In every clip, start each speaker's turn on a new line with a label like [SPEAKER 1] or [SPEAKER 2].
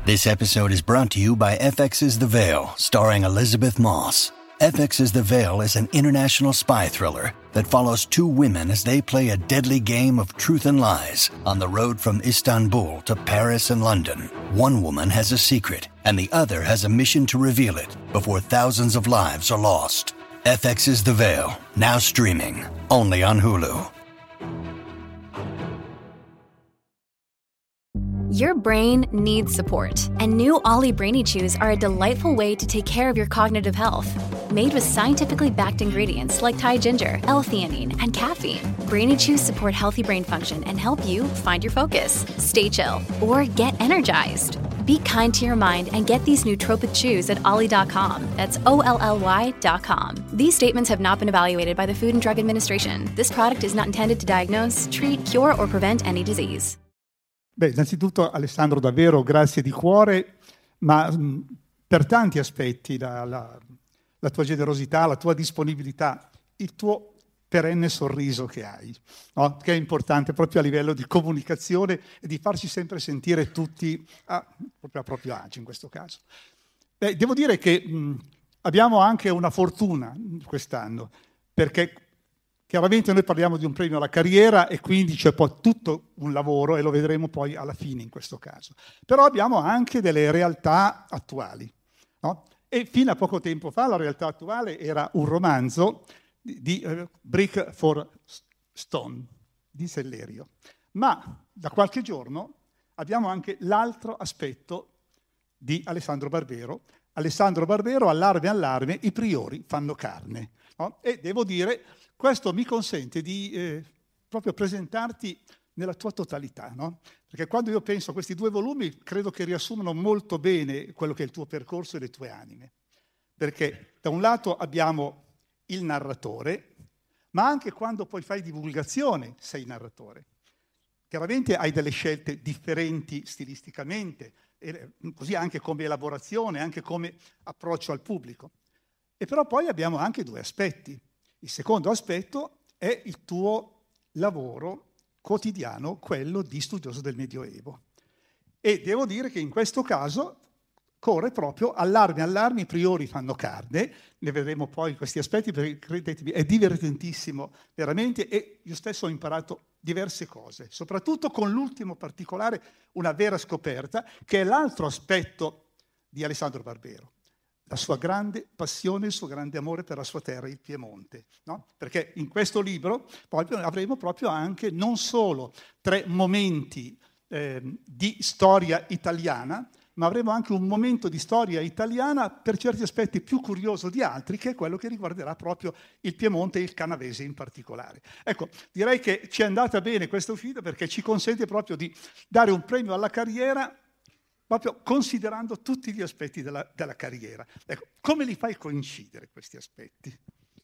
[SPEAKER 1] This episode is brought to you by FX's The Veil, starring Elizabeth Moss. FX's The Veil is an international spy thriller that follows two women as they play a deadly game of truth and lies on the road from Istanbul to Paris and London. One woman has a secret, and the other has a mission to reveal it before thousands of lives are lost. FX's The Veil, now streaming, only on Hulu.
[SPEAKER 2] Your brain needs support, and new Ollie Brainy Chews are a delightful way to take care of your cognitive health. Made with scientifically backed ingredients like Thai ginger, L-theanine, and caffeine, Brainy Chews support healthy brain function and help you find your focus, stay chill, or get energized. Be kind to your mind and get these nootropic chews at ollie.com. That's OLLY.com. These statements have not been evaluated by the Food and Drug Administration. This product is not intended to diagnose, treat, cure, or prevent any disease.
[SPEAKER 3] Beh, innanzitutto Alessandro, davvero grazie di cuore, ma per tanti aspetti, la tua generosità, la tua disponibilità, il tuo perenne sorriso che hai, no? Che è importante proprio a livello di comunicazione e di farci sempre sentire tutti proprio a proprio agio in questo caso. Beh, devo dire che abbiamo anche una fortuna quest'anno, perché chiaramente noi parliamo di un premio alla carriera e quindi c'è poi tutto un lavoro e lo vedremo poi alla fine in questo caso. Però abbiamo anche delle realtà attuali, no? E fino a poco tempo fa la realtà attuale era un romanzo di Brick for Stone, di Sellerio. Ma da qualche giorno abbiamo anche l'altro aspetto di Alessandro Barbero. Alessandro Barbero, allarme, allarme, i priori fanno carne. No? E devo dire, questo mi consente di proprio presentarti nella tua totalità, no? Perché quando io penso a questi due volumi, credo che riassumano molto bene quello che è il tuo percorso e le tue anime. Perché da un lato abbiamo il narratore, ma anche quando poi fai divulgazione sei narratore. Chiaramente hai delle scelte differenti stilisticamente, e così anche come elaborazione, anche come approccio al pubblico. E però poi abbiamo anche due aspetti. Il secondo aspetto è il tuo lavoro quotidiano, quello di studioso del Medioevo. E devo dire che in questo caso corre proprio allarmi, allarmi, i priori fanno carne, ne vedremo poi questi aspetti perché credetemi è divertentissimo veramente e io stesso ho imparato diverse cose, soprattutto con l'ultimo particolare, una vera scoperta, che è l'altro aspetto di Alessandro Barbero. La sua grande passione, il suo grande amore per la sua terra, il Piemonte. No? Perché in questo libro poi avremo proprio anche non solo 3 momenti di storia italiana, ma avremo anche un momento di storia italiana per certi aspetti più curioso di altri, che è quello che riguarderà proprio il Piemonte e il Canavese in particolare. Ecco, direi che ci è andata bene questa uscita perché ci consente proprio di dare un premio alla carriera proprio considerando tutti gli aspetti della carriera. Ecco, come li fai coincidere questi aspetti?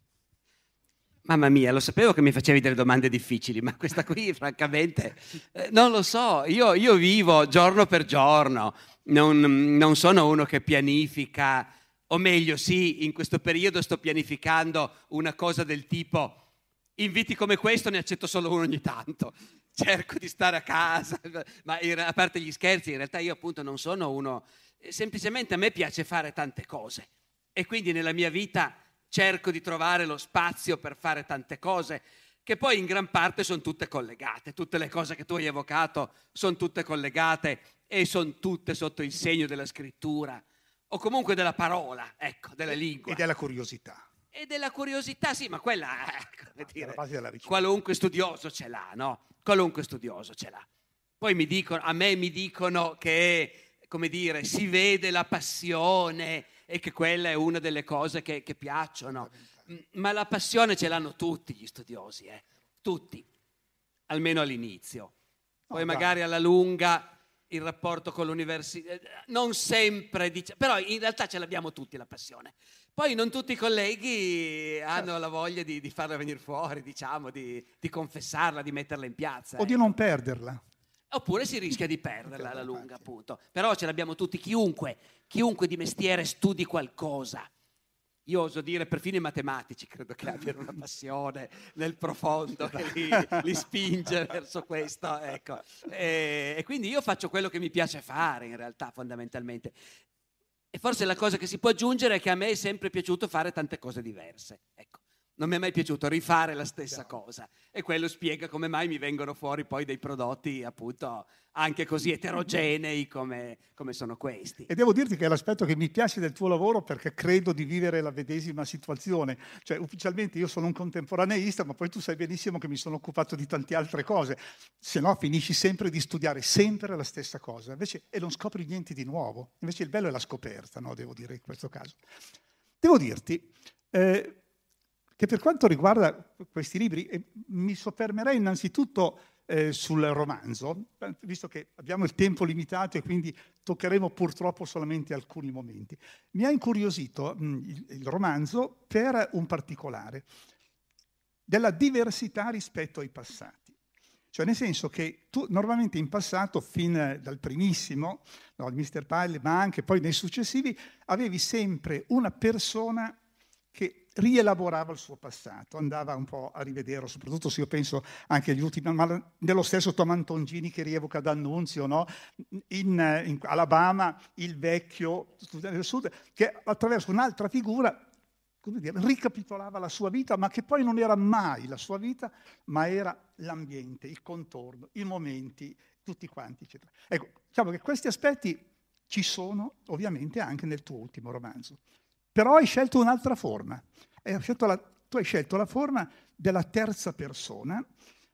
[SPEAKER 4] Mamma mia, lo sapevo che mi facevi delle domande difficili, ma questa qui francamente non lo so, io vivo giorno per giorno, non sono uno che pianifica, o meglio sì, in questo periodo sto pianificando una cosa del tipo inviti come questo ne accetto solo uno ogni tanto. Cerco di stare a casa, ma a parte gli scherzi, in realtà io appunto non sono uno, semplicemente a me piace fare tante cose e quindi nella mia vita cerco di trovare lo spazio per fare tante cose che poi in gran parte sono tutte collegate, tutte le cose che tu hai evocato sono tutte collegate e sono tutte sotto il segno della scrittura o comunque della parola, ecco, della lingua.
[SPEAKER 3] E della curiosità.
[SPEAKER 4] E della curiosità, sì, ma quella, come dire,
[SPEAKER 3] base della ricerca.
[SPEAKER 4] Qualunque studioso ce l'ha, no? Qualunque studioso ce l'ha. Poi a me mi dicono che, come dire, si vede la passione e che quella è una delle cose che piacciono. Ma la passione ce l'hanno tutti gli studiosi, tutti, almeno all'inizio. Poi magari alla lunga il rapporto con l'università, non sempre, però in realtà ce l'abbiamo tutti la passione. Poi non tutti i colleghi hanno la voglia di farla venire fuori, diciamo, di confessarla, di metterla in piazza.
[SPEAKER 3] O di non perderla.
[SPEAKER 4] Oppure si rischia di perderla alla lunga, appunto. Però ce l'abbiamo tutti, chiunque di mestiere studi qualcosa. io oso dire perfino i matematici credo che abbiano una passione nel profondo che li spinge verso questo, ecco. E quindi io faccio quello che mi piace fare in realtà fondamentalmente. E forse la cosa che si può aggiungere è che a me è sempre piaciuto fare tante cose diverse, ecco. Non mi è mai piaciuto rifare la stessa cosa e quello spiega come mai mi vengono fuori poi dei prodotti appunto anche così eterogenei come sono questi.
[SPEAKER 3] E devo dirti che è l'aspetto che mi piace del tuo lavoro, perché credo di vivere la medesima situazione. Cioè, ufficialmente io sono un contemporaneista, ma poi tu sai benissimo che mi sono occupato di tante altre cose, se no finisci sempre di studiare sempre la stessa cosa invece, e non scopri niente di nuovo. Invece il bello è la scoperta, no? Devo dire in questo caso. Devo dirti che per quanto riguarda questi libri, mi soffermerei innanzitutto sul romanzo, visto che abbiamo il tempo limitato e quindi toccheremo purtroppo solamente alcuni momenti. Mi ha incuriosito il romanzo per un particolare, della diversità rispetto ai passati. Cioè nel senso che tu normalmente in passato, fin dal primissimo, no, il Mr. Pile, ma anche poi nei successivi, avevi sempre una persona che rielaborava il suo passato, andava un po' a rivederlo, soprattutto se io penso anche agli ultimi, ma nello stesso Tom Antoncini che rievoca D'Annunzio, no? in Alabama, il vecchio studente del sud, che attraverso un'altra figura, come dire, ricapitolava la sua vita, ma che poi non era mai la sua vita, ma era l'ambiente, il contorno, i momenti, tutti quanti, eccetera. Ecco, diciamo che questi aspetti ci sono ovviamente anche nel tuo ultimo romanzo. Però hai scelto un'altra forma. Tu hai scelto la forma della terza persona,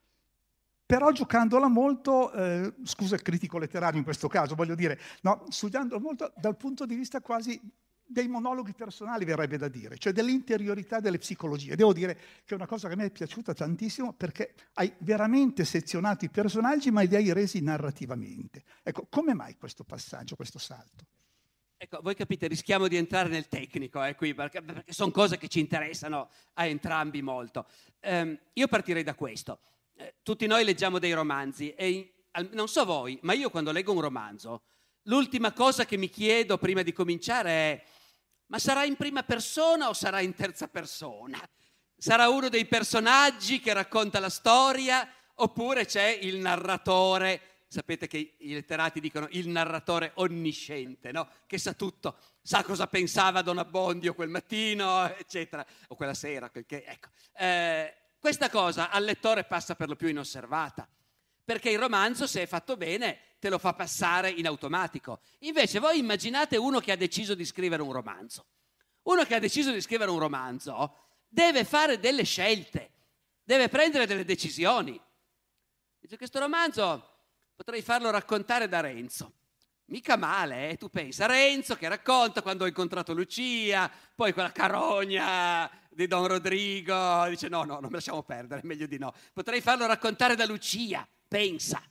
[SPEAKER 3] però giocandola molto, scusa il critico letterario in questo caso, voglio dire, no, studiandola molto dal punto di vista quasi dei monologhi personali, verrebbe da dire, cioè dell'interiorità delle psicologie. Devo dire che è una cosa che a me è piaciuta tantissimo, perché hai veramente sezionato i personaggi, ma li hai resi narrativamente. Ecco, come mai questo passaggio, questo salto?
[SPEAKER 4] Ecco, voi capite, rischiamo di entrare nel tecnico qui, perché sono cose che ci interessano a entrambi molto. Io partirei da questo. Tutti noi leggiamo dei romanzi e non so voi, ma io quando leggo un romanzo, l'ultima cosa che mi chiedo prima di cominciare è: ma sarà in prima persona o sarà in terza persona? Sarà uno dei personaggi che racconta la storia oppure c'è il narratore? Sapete che i letterati dicono il narratore onnisciente, no? Che sa tutto, sa cosa pensava Don Abbondio quel mattino, eccetera, o quella sera. Ecco. Questa cosa al lettore passa per lo più inosservata, perché il romanzo, se è fatto bene, te lo fa passare in automatico. Invece voi immaginate uno che ha deciso di scrivere un romanzo. Uno che ha deciso di scrivere un romanzo deve fare delle scelte, deve prendere delle decisioni. Dice: questo romanzo potrei farlo raccontare da Renzo. Mica male, tu pensa. Renzo che racconta quando ho incontrato Lucia, poi quella carogna di Don Rodrigo. Dice no, non lasciamo perdere, meglio di no. Potrei farlo raccontare da Lucia, pensa.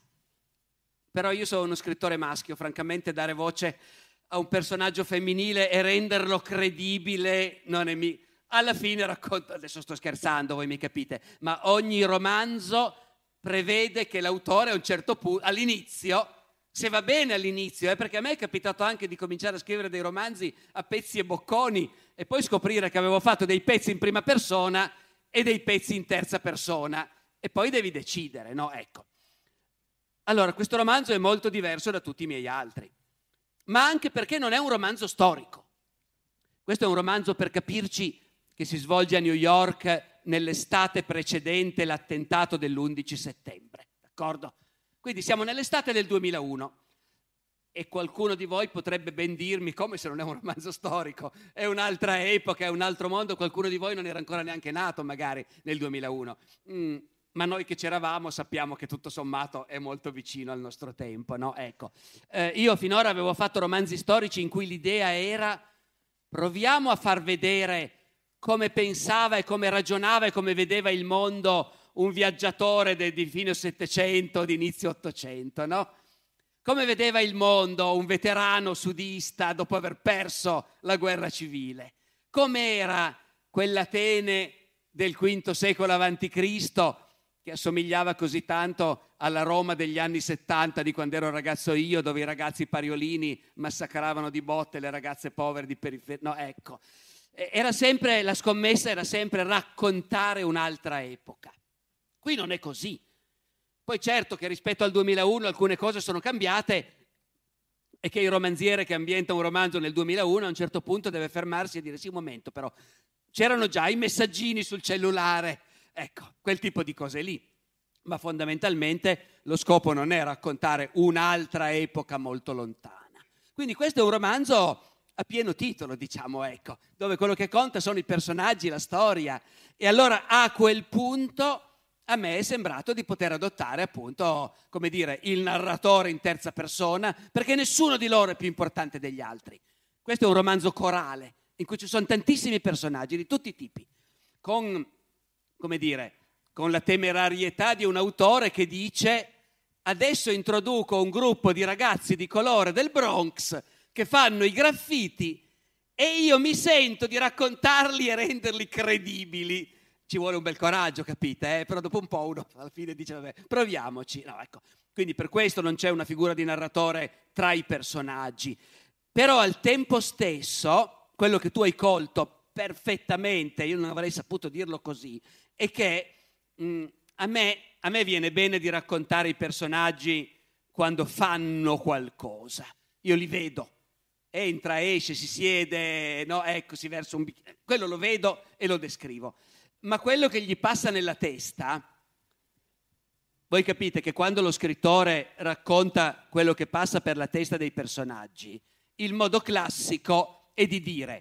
[SPEAKER 4] Però io sono uno scrittore maschio, francamente dare voce a un personaggio femminile e renderlo credibile non è alla fine racconto, adesso sto scherzando, voi mi capite, ma ogni romanzo prevede che l'autore a un certo punto, all'inizio, se va bene all'inizio, perché a me è capitato anche di cominciare a scrivere dei romanzi a pezzi e bocconi e poi scoprire che avevo fatto dei pezzi in prima persona e dei pezzi in terza persona e poi devi decidere, no? Ecco. Allora, questo romanzo è molto diverso da tutti i miei altri, ma anche perché non è un romanzo storico. Questo è un romanzo, per capirci, che si svolge a New York nell'estate precedente l'attentato dell'11 settembre, d'accordo? Quindi siamo nell'estate del 2001 e qualcuno di voi potrebbe ben dirmi come se non è un romanzo storico, è un'altra epoca, è un altro mondo, qualcuno di voi non era ancora neanche nato magari nel 2001. Ma noi che c'eravamo sappiamo che tutto sommato è molto vicino al nostro tempo, no? Ecco. Io finora avevo fatto romanzi storici in cui l'idea era: proviamo a far vedere come pensava e come ragionava e come vedeva il mondo un viaggiatore di fine Settecento, di inizio Ottocento, no? Come vedeva il mondo un veterano sudista dopo aver perso la guerra civile? Com'era quell'Atene del V secolo avanti Cristo che assomigliava così tanto alla Roma degli anni 70 di quando ero ragazzo io, dove i ragazzi pariolini massacravano di botte le ragazze povere di periferia? No, ecco. La scommessa era sempre raccontare un'altra epoca. Qui non è così. Poi certo che rispetto al 2001 alcune cose sono cambiate e che il romanziere che ambienta un romanzo nel 2001 a un certo punto deve fermarsi e dire sì, un momento, però c'erano già i messaggini sul cellulare, ecco, quel tipo di cose lì. Ma fondamentalmente lo scopo non è raccontare un'altra epoca molto lontana. Quindi questo è un romanzo a pieno titolo, diciamo, ecco, dove quello che conta sono i personaggi, la storia. E allora a quel punto a me è sembrato di poter adottare appunto, come dire, il narratore in terza persona, perché nessuno di loro è più importante degli altri. Questo è un romanzo corale, in cui ci sono tantissimi personaggi di tutti i tipi, con, come dire, con la temerarietà di un autore che dice: adesso introduco un gruppo di ragazzi di colore del Bronx che fanno i graffiti e io mi sento di raccontarli e renderli credibili. Ci vuole un bel coraggio, capite? Però dopo un po' uno alla fine dice vabbè, proviamoci. No, ecco. Quindi per questo non c'è una figura di narratore tra i personaggi. Però al tempo stesso, quello che tu hai colto perfettamente, io non avrei saputo dirlo così, è che a me viene bene di raccontare i personaggi quando fanno qualcosa. Io li vedo. Entra, esce, si siede, no, ecco, si versa un bicchiere. Quello lo vedo e lo descrivo. Ma quello che gli passa nella testa, voi capite che quando lo scrittore racconta quello che passa per la testa dei personaggi, il modo classico è di dire: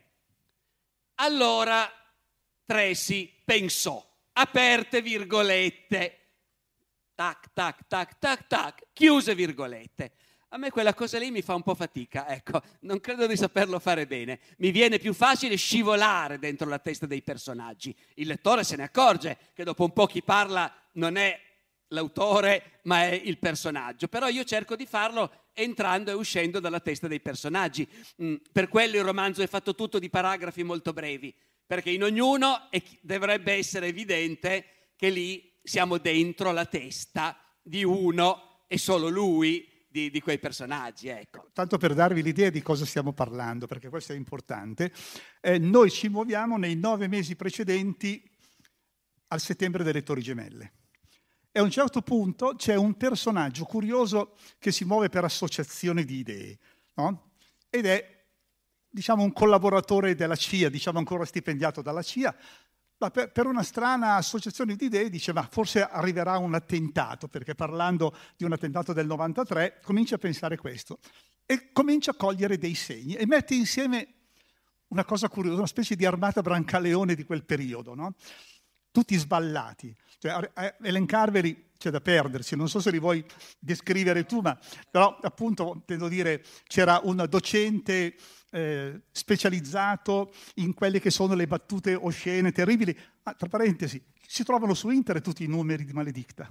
[SPEAKER 4] allora Tracy pensò, aperte virgolette, tac, tac, tac, tac, tac, chiuse virgolette. A me quella cosa lì mi fa un po' fatica, ecco, non credo di saperlo fare bene. Mi viene più facile scivolare dentro la testa dei personaggi. Il lettore se ne accorge che dopo un po' chi parla non è l'autore, ma è il personaggio. Però io cerco di farlo entrando e uscendo dalla testa dei personaggi. Per quello il romanzo è fatto tutto di paragrafi molto brevi, perché in ognuno dovrebbe essere evidente che lì siamo dentro la testa di uno e solo lui di quei personaggi, ecco.
[SPEAKER 3] Tanto per darvi l'idea di cosa stiamo parlando, perché questo è importante, noi ci muoviamo nei 9 mesi precedenti al settembre delle Torri Gemelle. E a un certo punto c'è un personaggio curioso che si muove per associazione di idee, no? Ed è, diciamo, un collaboratore della CIA, diciamo ancora stipendiato dalla CIA, ma per una strana associazione di idee dice ma forse arriverà un attentato, perché parlando di un attentato del 93 comincia a pensare questo e comincia a cogliere dei segni e mette insieme una cosa curiosa, una specie di armata Brancaleone di quel periodo, no? Tutti sballati, cioè, elencarveli c'è da perdersi, non so se li vuoi descrivere tu, ma però appunto intendo dire c'era un docente specializzato in quelle che sono le battute oscene, terribili. Tra parentesi, si trovano su internet tutti i numeri di Maledicta.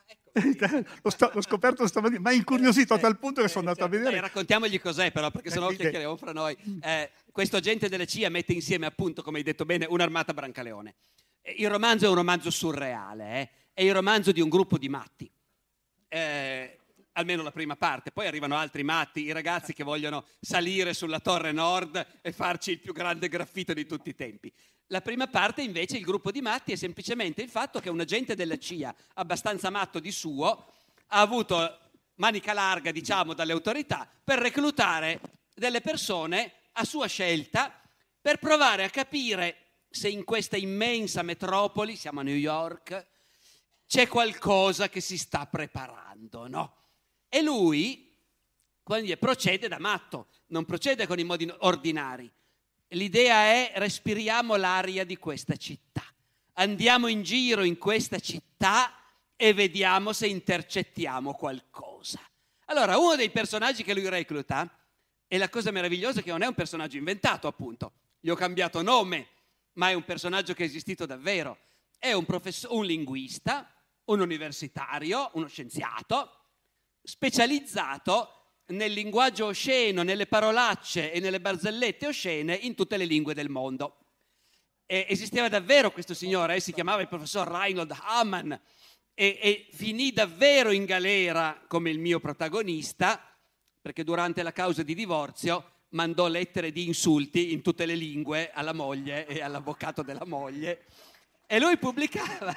[SPEAKER 3] L'ho scoperto stamattina, ma è incuriosito a tal punto che sono andato a vedere.
[SPEAKER 4] Raccontiamogli cos'è però, perché sennò chiacchieriamo fra noi. Questo agente della CIA mette insieme, appunto, come hai detto bene, un'armata Brancaleone. Il romanzo è un romanzo surreale, è il romanzo di un gruppo di matti. Almeno la prima parte, poi arrivano altri matti, i ragazzi che vogliono salire sulla Torre Nord e farci il più grande graffito di tutti i tempi. La prima parte invece, il gruppo di matti, è semplicemente il fatto che un agente della CIA, abbastanza matto di suo, ha avuto manica larga, diciamo, dalle autorità per reclutare delle persone a sua scelta per provare a capire se in questa immensa metropoli, siamo a New York, c'è qualcosa che si sta preparando, no? E lui procede da matto, non procede con i modi ordinari. L'idea è: respiriamo l'aria di questa città, andiamo in giro in questa città e vediamo se intercettiamo qualcosa. Allora, uno dei personaggi che lui recluta, e la cosa meravigliosa è che non è un personaggio inventato, appunto, gli ho cambiato nome, ma è un personaggio che è esistito davvero. È un linguista, un universitario, uno scienziato, specializzato nel linguaggio osceno, nelle parolacce e nelle barzellette oscene in tutte le lingue del mondo. Esisteva davvero questo signore, si chiamava il professor Reinhold Hamann e finì davvero in galera come il mio protagonista, perché durante la causa di divorzio mandò lettere di insulti in tutte le lingue alla moglie e all'avvocato della moglie, e lui pubblicava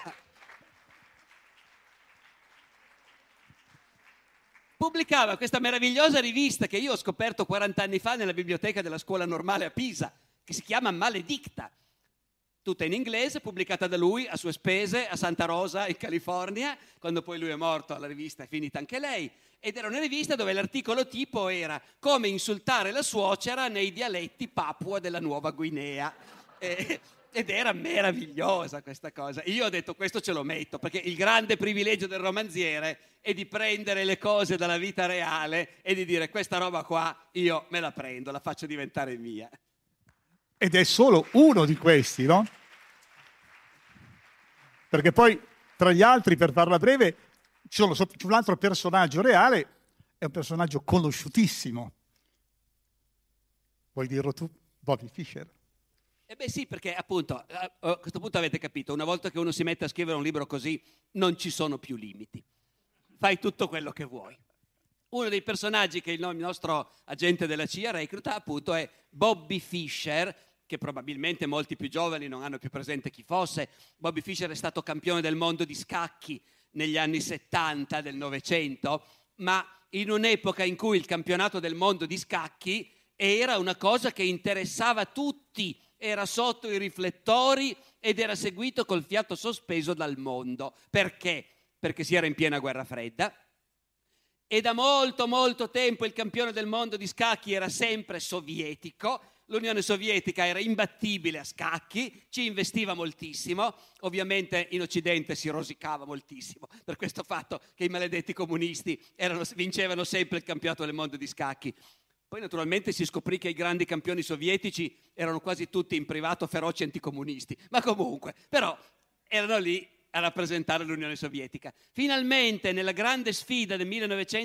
[SPEAKER 4] questa meravigliosa rivista che io ho scoperto 40 anni fa nella biblioteca della scuola normale a Pisa, che si chiama Maledicta, tutta in inglese, pubblicata da lui a sue spese a Santa Rosa in California. Quando poi lui è morto la rivista è finita anche lei, ed era una rivista dove l'articolo tipo era come insultare la suocera nei dialetti Papua della Nuova Guinea, ed era meravigliosa questa cosa. Io ho detto questo ce lo metto, perché il grande privilegio del romanziere è di prendere le cose dalla vita reale e di dire questa roba qua io me la prendo, la faccio diventare mia.
[SPEAKER 3] Ed è solo uno di questi, no? Perché poi, tra gli altri, per farla breve, c'è un altro personaggio reale, è un personaggio conosciutissimo. Vuoi dirlo tu? Bobby Fischer.
[SPEAKER 4] Eh beh sì, perché appunto, a questo punto avete capito, una volta che uno si mette a scrivere un libro così, non ci sono più limiti. Fai tutto quello che vuoi. Uno dei personaggi che il nostro agente della CIA recluta appunto è Bobby Fischer, che probabilmente molti più giovani non hanno più presente chi fosse. Bobby Fischer è stato campione del mondo di scacchi negli anni 70 del Novecento, ma in un'epoca in cui il campionato del mondo di scacchi era una cosa che interessava tutti, era sotto i riflettori ed era seguito col fiato sospeso dal mondo. Perché? Perché si era in piena guerra fredda e da molto molto tempo il campione del mondo di scacchi era sempre sovietico. L'Unione Sovietica era imbattibile a scacchi, ci investiva moltissimo, ovviamente in Occidente si rosicava moltissimo per questo fatto che i maledetti comunisti vincevano sempre il campionato del mondo di scacchi. Poi naturalmente si scoprì che i grandi campioni sovietici erano quasi tutti in privato feroci anticomunisti, ma comunque, però erano lì a rappresentare l'Unione Sovietica. Finalmente, nella grande sfida del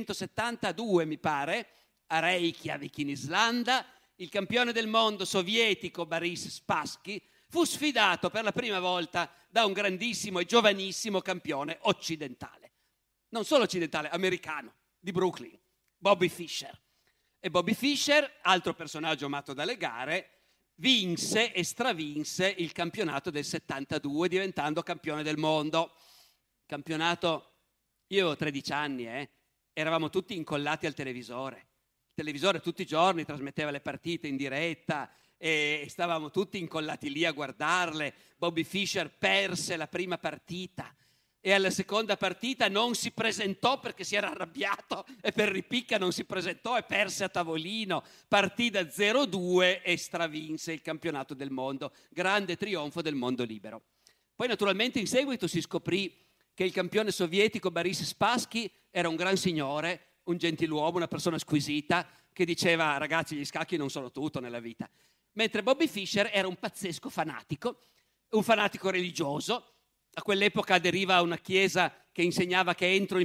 [SPEAKER 4] 1972, mi pare, a Reykjavik in Islanda, il campione del mondo sovietico Boris Spassky fu sfidato per la prima volta da un grandissimo e giovanissimo campione occidentale. Non solo occidentale, americano, di Brooklyn, Bobby Fischer. E Bobby Fischer, altro personaggio amato dalle gare, vinse e stravinse il campionato del 72 diventando campione del mondo. Campionato, io avevo 13 anni, eravamo tutti incollati al televisore. Il televisore tutti i giorni trasmetteva le partite in diretta e stavamo tutti incollati lì a guardarle. Bobby Fischer perse la prima partita e alla seconda partita non si presentò perché si era arrabbiato e per ripicca non si presentò e perse a tavolino. Partì da 0-2 e stravinse il campionato del mondo. Grande trionfo del mondo libero. Poi naturalmente in seguito si scoprì che il campione sovietico Boris Spassky era un gran signore, un gentiluomo, una persona squisita che diceva ragazzi gli scacchi non sono tutto nella vita. Mentre Bobby Fischer era un pazzesco fanatico, un fanatico religioso. A quell'epoca aderiva a una chiesa che insegnava che entro il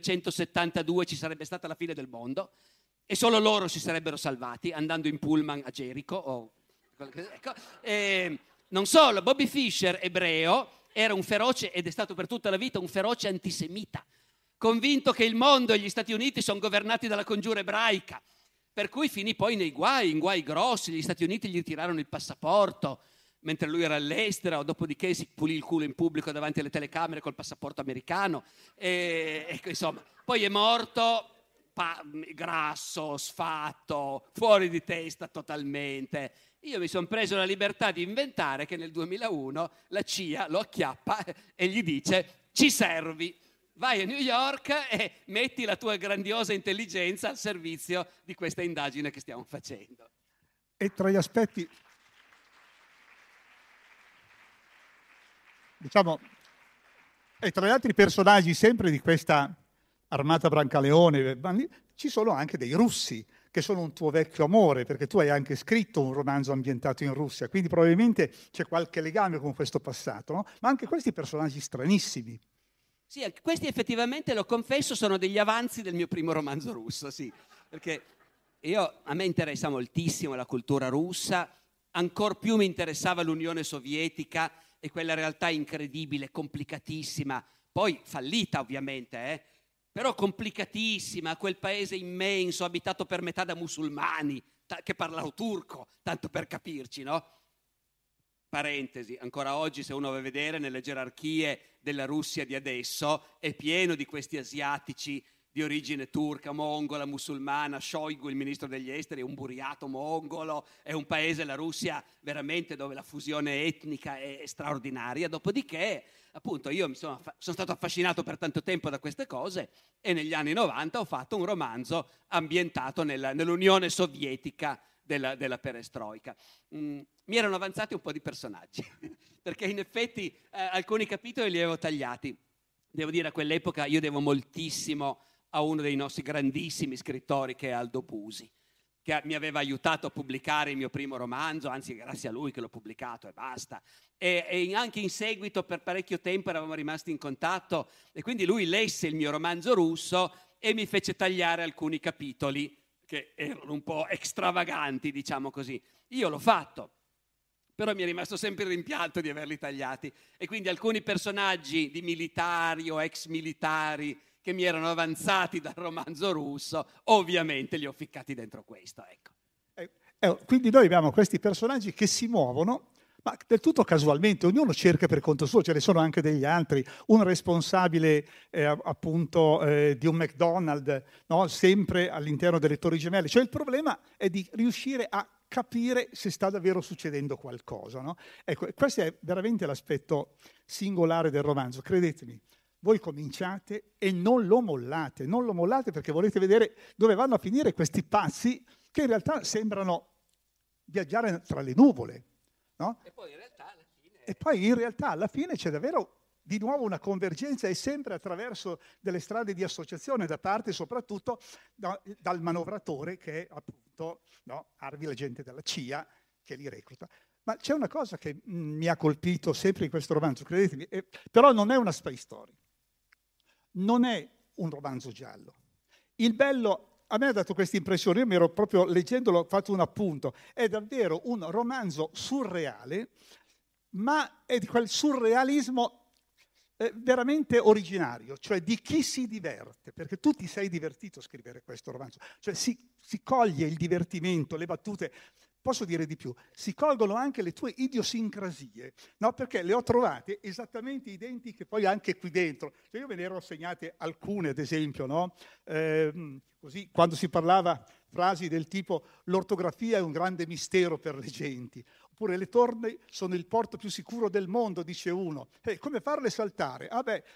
[SPEAKER 4] 1972 ci sarebbe stata la fine del mondo e solo loro si sarebbero salvati andando in pullman a Gerico. Non solo, Bobby Fischer, ebreo, era un feroce, ed è stato per tutta la vita, un feroce antisemita, convinto che il mondo e gli Stati Uniti sono governati dalla congiura ebraica, per cui finì poi in guai grossi. Gli Stati Uniti gli tirarono il passaporto mentre lui era all'estero, dopodiché si pulì il culo in pubblico davanti alle telecamere col passaporto americano, insomma, poi è morto grasso, sfatto, fuori di testa totalmente. Io mi sono preso la libertà di inventare che nel 2001 la CIA lo acchiappa e gli dice ci servi, vai a New York e metti la tua grandiosa intelligenza al servizio di questa indagine che stiamo facendo.
[SPEAKER 3] E tra gli aspetti, diciamo, e tra gli altri personaggi sempre di questa armata Brancaleone, ci sono anche dei russi, che sono un tuo vecchio amore, perché tu hai anche scritto un romanzo ambientato in Russia, quindi probabilmente c'è qualche legame con questo passato, no? Ma anche questi personaggi stranissimi.
[SPEAKER 4] Sì, questi effettivamente, lo confesso, sono degli avanzi del mio primo romanzo russo, sì, perché a me interessa moltissimo la cultura russa, ancor più mi interessava l'Unione Sovietica e quella realtà incredibile, complicatissima, poi fallita ovviamente, però complicatissima, quel paese immenso, abitato per metà da musulmani, che parlano turco, tanto per capirci, no? Parentesi, ancora oggi se uno va a vedere nelle gerarchie della Russia di adesso, è pieno di questi asiatici di origine turca, mongola, musulmana. Shoigu, il ministro degli esteri, è un buriato mongolo. È un paese, la Russia, veramente dove la fusione etnica è straordinaria. Dopodiché, appunto, io sono stato affascinato per tanto tempo da queste cose e negli anni 90 ho fatto un romanzo ambientato nell'Unione Sovietica della perestroica. Mi erano avanzati un po' di personaggi, perché in effetti alcuni capitoli li avevo tagliati. Devo dire, a quell'epoca io devo moltissimo a uno dei nostri grandissimi scrittori, che è Aldo Busi, che mi aveva aiutato a pubblicare il mio primo romanzo, anzi grazie a lui che l'ho pubblicato e basta. E anche in seguito per parecchio tempo eravamo rimasti in contatto, e quindi lui lesse il mio romanzo russo e mi fece tagliare alcuni capitoli che erano un po' extravaganti, diciamo così. Io l'ho fatto, però mi è rimasto sempre il rimpianto di averli tagliati, e quindi alcuni personaggi di militari o ex militari che mi erano avanzati dal romanzo russo, ovviamente li ho ficcati dentro questo, ecco.
[SPEAKER 3] Quindi noi abbiamo questi personaggi che si muovono, ma del tutto casualmente, ognuno cerca per conto suo, ce ne sono anche degli altri, un responsabile appunto di un McDonald's, no? Sempre all'interno delle Torri Gemelle. Cioè il problema è di riuscire a capire se sta davvero succedendo qualcosa, no? Ecco, questo è veramente l'aspetto singolare del romanzo, credetemi. Voi cominciate e non lo mollate perché volete vedere dove vanno a finire questi pazzi che in realtà sembrano viaggiare tra le nuvole, no?
[SPEAKER 4] E poi in realtà
[SPEAKER 3] alla fine c'è davvero di nuovo una convergenza, e sempre attraverso delle strade di associazione da parte soprattutto dal manovratore, che è appunto, no, Harvey, l'agente della CIA, che li recluta. Ma c'è una cosa che mi ha colpito sempre in questo romanzo, credetemi, però non è una spy story. Non è un romanzo giallo. Il bello, a me ha dato questa impressione, io mi ero proprio leggendolo, ho fatto un appunto, è davvero un romanzo surreale, ma è di quel surrealismo veramente originario, cioè di chi si diverte, perché tu ti sei divertito a scrivere questo romanzo, cioè si coglie il divertimento, le battute. Posso dire di più, si colgono anche le tue idiosincrasie, no? Perché le ho trovate esattamente identiche poi anche qui dentro. Cioè io me ne ero segnate alcune, ad esempio, no? Così, quando si parlava frasi del tipo l'ortografia è un grande mistero per le genti, oppure le torri sono il porto più sicuro del mondo, dice uno. Come farle saltare?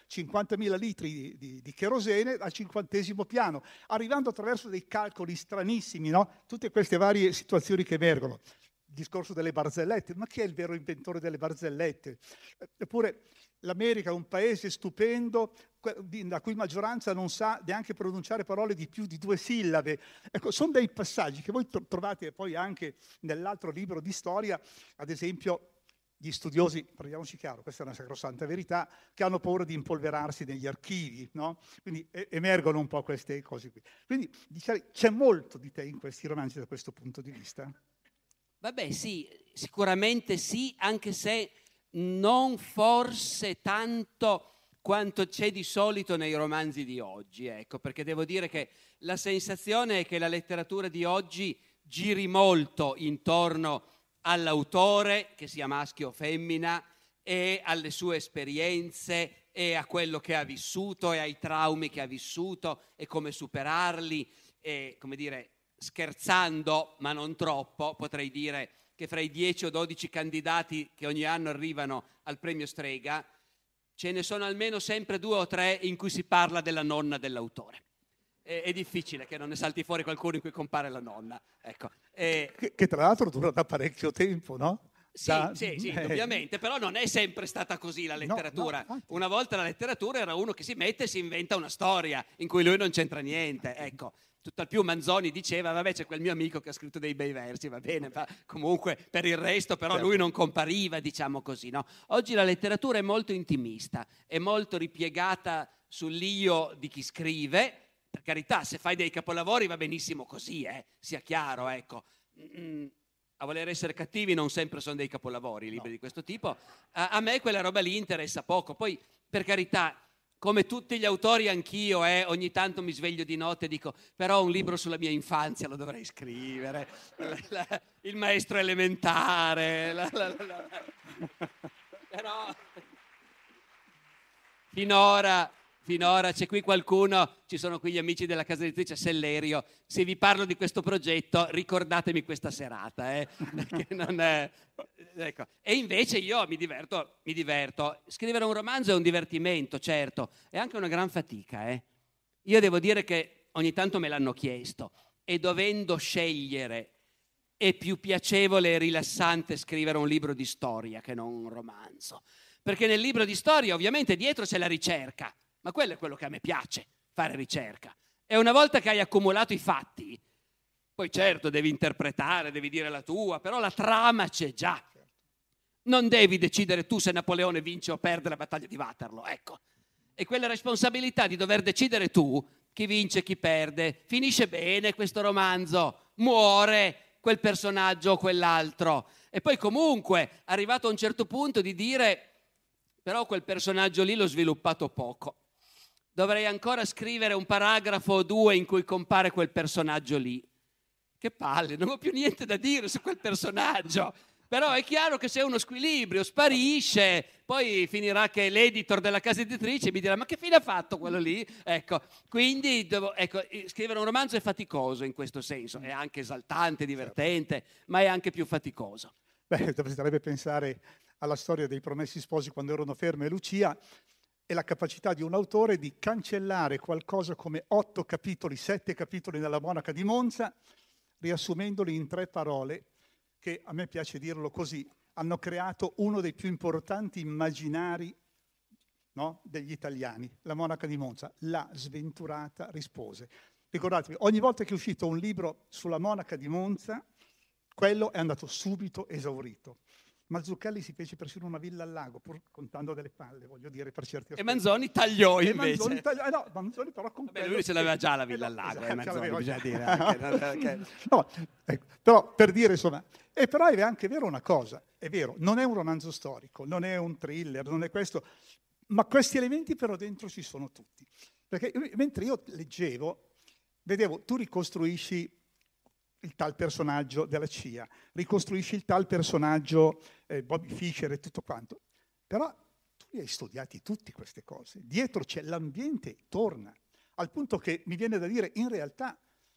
[SPEAKER 3] 50.000 litri di cherosene al 50° piano, arrivando attraverso dei calcoli stranissimi, no? Tutte queste varie situazioni che emergono. Il discorso delle barzellette, ma chi è il vero inventore delle barzellette? Eppure l'America è un paese stupendo, la cui maggioranza non sa neanche pronunciare parole di più di 2 sillabe. Ecco, sono dei passaggi che voi trovate poi anche nell'altro libro di storia, ad esempio gli studiosi, parliamoci chiaro, questa è una sacrosanta verità, che hanno paura di impolverarsi negli archivi, no? Quindi emergono un po' queste cose qui. Quindi diciamo, c'è molto di te in questi romanzi da questo punto di vista?
[SPEAKER 4] Vabbè, sì, sicuramente sì, anche se non forse tanto quanto c'è di solito nei romanzi di oggi, ecco, perché devo dire che la sensazione è che la letteratura di oggi giri molto intorno all'autore, che sia maschio o femmina, e alle sue esperienze, e a quello che ha vissuto, e ai traumi che ha vissuto, e come superarli, e, come dire, scherzando, ma non troppo, potrei dire che fra i 10 o 12 candidati che ogni anno arrivano al premio Strega, ce ne sono almeno sempre 2 o 3 in cui si parla della nonna dell'autore. È difficile che non ne salti fuori qualcuno in cui compare la nonna. Ecco.
[SPEAKER 3] Che tra l'altro dura da parecchio tempo, no?
[SPEAKER 4] Sì, ovviamente, però non è sempre stata così la letteratura.
[SPEAKER 3] No,
[SPEAKER 4] una volta la letteratura era uno che si mette e si inventa una storia in cui lui non c'entra niente, ecco. Tutt'al più Manzoni diceva, vabbè, c'è quel mio amico che ha scritto dei bei versi, va bene, ma comunque per il resto però certo, lui non compariva, diciamo così, no? Oggi la letteratura è molto intimista, è molto ripiegata sull'io di chi scrive. Per carità, se fai dei capolavori va benissimo così, sia chiaro, ecco. A voler essere cattivi non sempre sono dei capolavori, libri di questo tipo. A me quella roba lì interessa poco. Poi, per carità, come tutti gli autori anch'io, ogni tanto mi sveglio di notte e dico, però un libro sulla mia infanzia lo dovrei scrivere, il maestro elementare, però finora c'è qui qualcuno, ci sono qui gli amici della casa editrice Sellerio, se vi parlo di questo progetto ricordatemi questa serata, perché non è... Ecco. E invece io mi diverto. Scrivere un romanzo è un divertimento, certo, è anche una gran fatica. Io devo dire che ogni tanto me l'hanno chiesto e dovendo scegliere è più piacevole e rilassante scrivere un libro di storia che non un romanzo. Perché nel libro di storia ovviamente dietro c'è la ricerca, ma quello è quello che a me piace, fare ricerca. E una volta che hai accumulato i fatti, poi certo devi interpretare, devi dire la tua, però la trama c'è già. Non devi decidere tu se Napoleone vince o perde la battaglia di Waterloo, ecco. E quella responsabilità di dover decidere tu chi vince e chi perde, finisce bene questo romanzo, muore quel personaggio o quell'altro. E poi comunque, arrivato a un certo punto di dire, però quel personaggio lì l'ho sviluppato poco. Dovrei ancora scrivere un paragrafo o due in cui compare quel personaggio lì. Che palle, non ho più niente da dire su quel personaggio. Però è chiaro che se è uno squilibrio, sparisce, poi finirà che l'editor della casa editrice mi dirà ma che fine ha fatto quello lì? Ecco, quindi scrivere un romanzo è faticoso in questo senso, è anche esaltante, divertente, ma è anche più faticoso.
[SPEAKER 3] Basterebbe pensare alla storia dei Promessi Sposi quando erano Fermo e Lucia e la capacità di un autore di cancellare qualcosa come 8 capitoli, 7 capitoli della Monaca di Monza, riassumendoli in 3 parole, che a me piace dirlo così, hanno creato uno dei più importanti immaginari, no, degli italiani, la Monaca di Monza, la sventurata rispose. Ricordatevi, ogni volta che è uscito un libro sulla Monaca di Monza, quello è andato subito esaurito. Mazzucchelli si fece persino una villa al lago, pur contando delle palle, voglio dire, per certi aspetti.
[SPEAKER 4] E Manzoni tagliò invece.
[SPEAKER 3] Manzoni però con
[SPEAKER 4] quello... lui ce l'aveva già la villa al lago, Manzoni, bisogna dire anche.
[SPEAKER 3] No, ecco, però per dire, insomma, e però è anche vero una cosa, è vero, non è un romanzo storico, non è un thriller, non è questo, ma questi elementi però dentro ci sono tutti. Perché mentre io leggevo, vedevo, tu ricostruisci il tal personaggio della CIA, ricostruisci il tal personaggio Bobby Fischer e tutto quanto, però tu li hai studiati tutti queste cose, dietro c'è l'ambiente, torna, al punto che mi viene da dire, in realtà,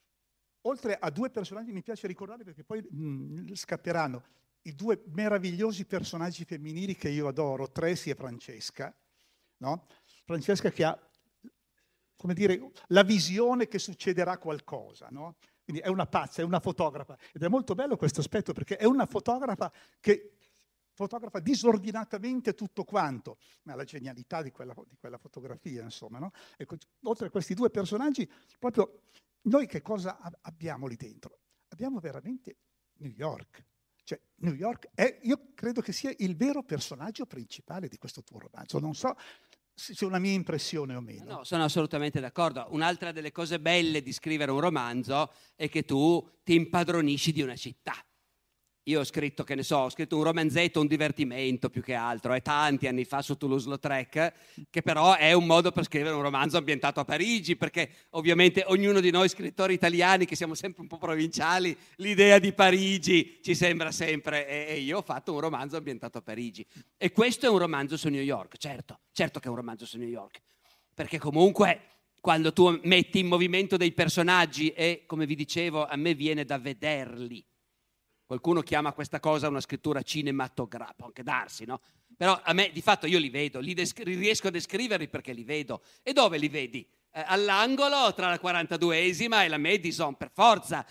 [SPEAKER 3] oltre a 2 personaggi, mi piace ricordare perché poi scapperanno, i 2 meravigliosi personaggi femminili che io adoro, Tracy e Francesca, no? Francesca che ha, come dire, la visione che succederà qualcosa, no? Quindi è una pazza, è una fotografa. Ed è molto bello questo aspetto perché è una fotografa che fotografa disordinatamente tutto quanto, ma la genialità di quella fotografia, insomma, no? E oltre a questi 2 personaggi, proprio noi che cosa abbiamo lì dentro? Abbiamo veramente New York. Cioè, New York io credo che sia il vero personaggio principale di questo tuo romanzo. Non so se c'è una mia impressione o meno.
[SPEAKER 4] No, sono assolutamente d'accordo. Un'altra delle cose belle di scrivere un romanzo è che tu ti impadronisci di una città. Io ho scritto, che ne so, ho scritto un romanzetto, un divertimento più che altro, tanti anni fa su Toulouse-Lautrec, che però è un modo per scrivere un romanzo ambientato a Parigi, perché ovviamente ognuno di noi scrittori italiani, che siamo sempre un po' provinciali, l'idea di Parigi ci sembra sempre, e io ho fatto un romanzo ambientato a Parigi. E questo è un romanzo su New York, certo che è un romanzo su New York, perché comunque quando tu metti in movimento dei personaggi, e come vi dicevo, a me viene da vederli. Qualcuno chiama questa cosa una scrittura cinematografica, può anche darsi, no? Però a me, di fatto, io li vedo, riesco a descriverli perché li vedo. E dove li vedi? All'angolo tra la 42esima e la Madison, per forza.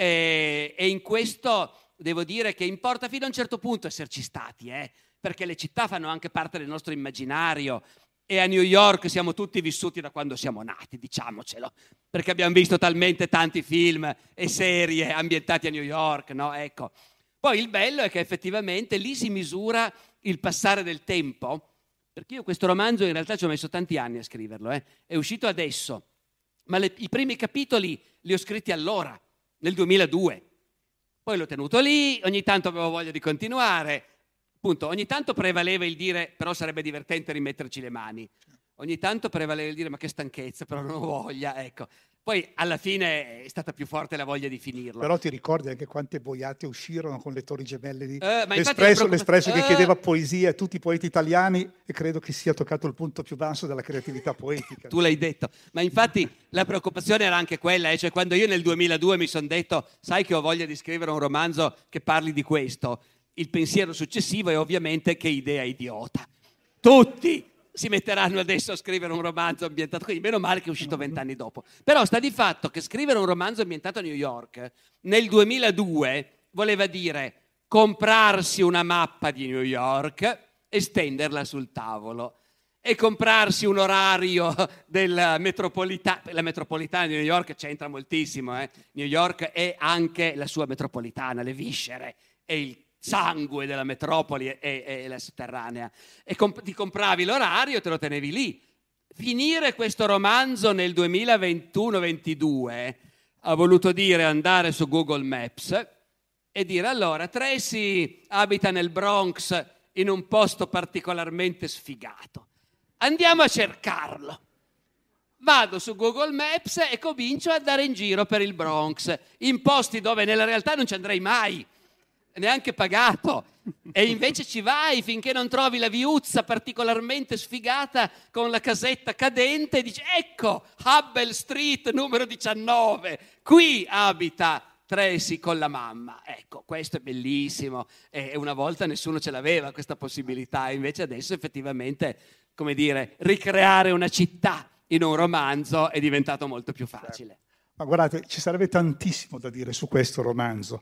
[SPEAKER 4] E in questo devo dire che importa fino a un certo punto esserci stati, perché le città fanno anche parte del nostro immaginario. E a New York siamo tutti vissuti da quando siamo nati, diciamocelo, perché abbiamo visto talmente tanti film e serie ambientati a New York, no? Ecco. Poi il bello è che effettivamente lì si misura il passare del tempo, perché io questo romanzo in realtà ci ho messo tanti anni a scriverlo, è uscito adesso, ma i primi capitoli li ho scritti allora, nel 2002. Poi l'ho tenuto lì, ogni tanto avevo voglia di continuare. Appunto, ogni tanto prevaleva il dire però sarebbe divertente rimetterci le mani. ogni tanto prevaleva il dire ma che stanchezza, però non ho voglia, ecco. Poi alla fine è stata più forte la voglia di finirlo.
[SPEAKER 3] Però ti ricordi anche quante boiate uscirono con le Torri Gemelle di
[SPEAKER 4] L'Espresso
[SPEAKER 3] che chiedeva poesia a tutti i poeti italiani, e credo che sia toccato il punto più basso della creatività poetica.
[SPEAKER 4] Tu l'hai detto, ma infatti la preoccupazione era anche quella, cioè quando io nel 2002 mi sono detto sai che ho voglia di scrivere un romanzo che parli di questo, il pensiero successivo è ovviamente che idea idiota. Tutti si metteranno adesso a scrivere un romanzo ambientato qui, meno male che è uscito 20 anni dopo. Però sta di fatto che scrivere un romanzo ambientato a New York nel 2002 voleva dire comprarsi una mappa di New York e stenderla sul tavolo e comprarsi un orario della metropolitana. La metropolitana di New York c'entra moltissimo, New York è anche la sua metropolitana, le viscere e il sangue della metropoli e la sotterranea, e ti compravi l'orario e te lo tenevi lì. Finire questo romanzo nel 2021-22 ha voluto dire andare su Google Maps e dire allora Tracy abita nel Bronx in un posto particolarmente sfigato, andiamo a cercarlo. Vado su Google Maps e comincio ad andare in giro per il Bronx, in posti dove nella realtà non ci andrei mai, neanche pagato, e invece ci vai finché non trovi la viuzza particolarmente sfigata con la casetta cadente e dici ecco Hubble Street numero 19, qui abita Tracy con la mamma. Ecco, questo è bellissimo, e una volta nessuno ce l'aveva questa possibilità, invece adesso effettivamente, come dire, ricreare una città in un romanzo è diventato molto più facile.
[SPEAKER 3] Ma guardate, ci sarebbe tantissimo da dire su questo romanzo.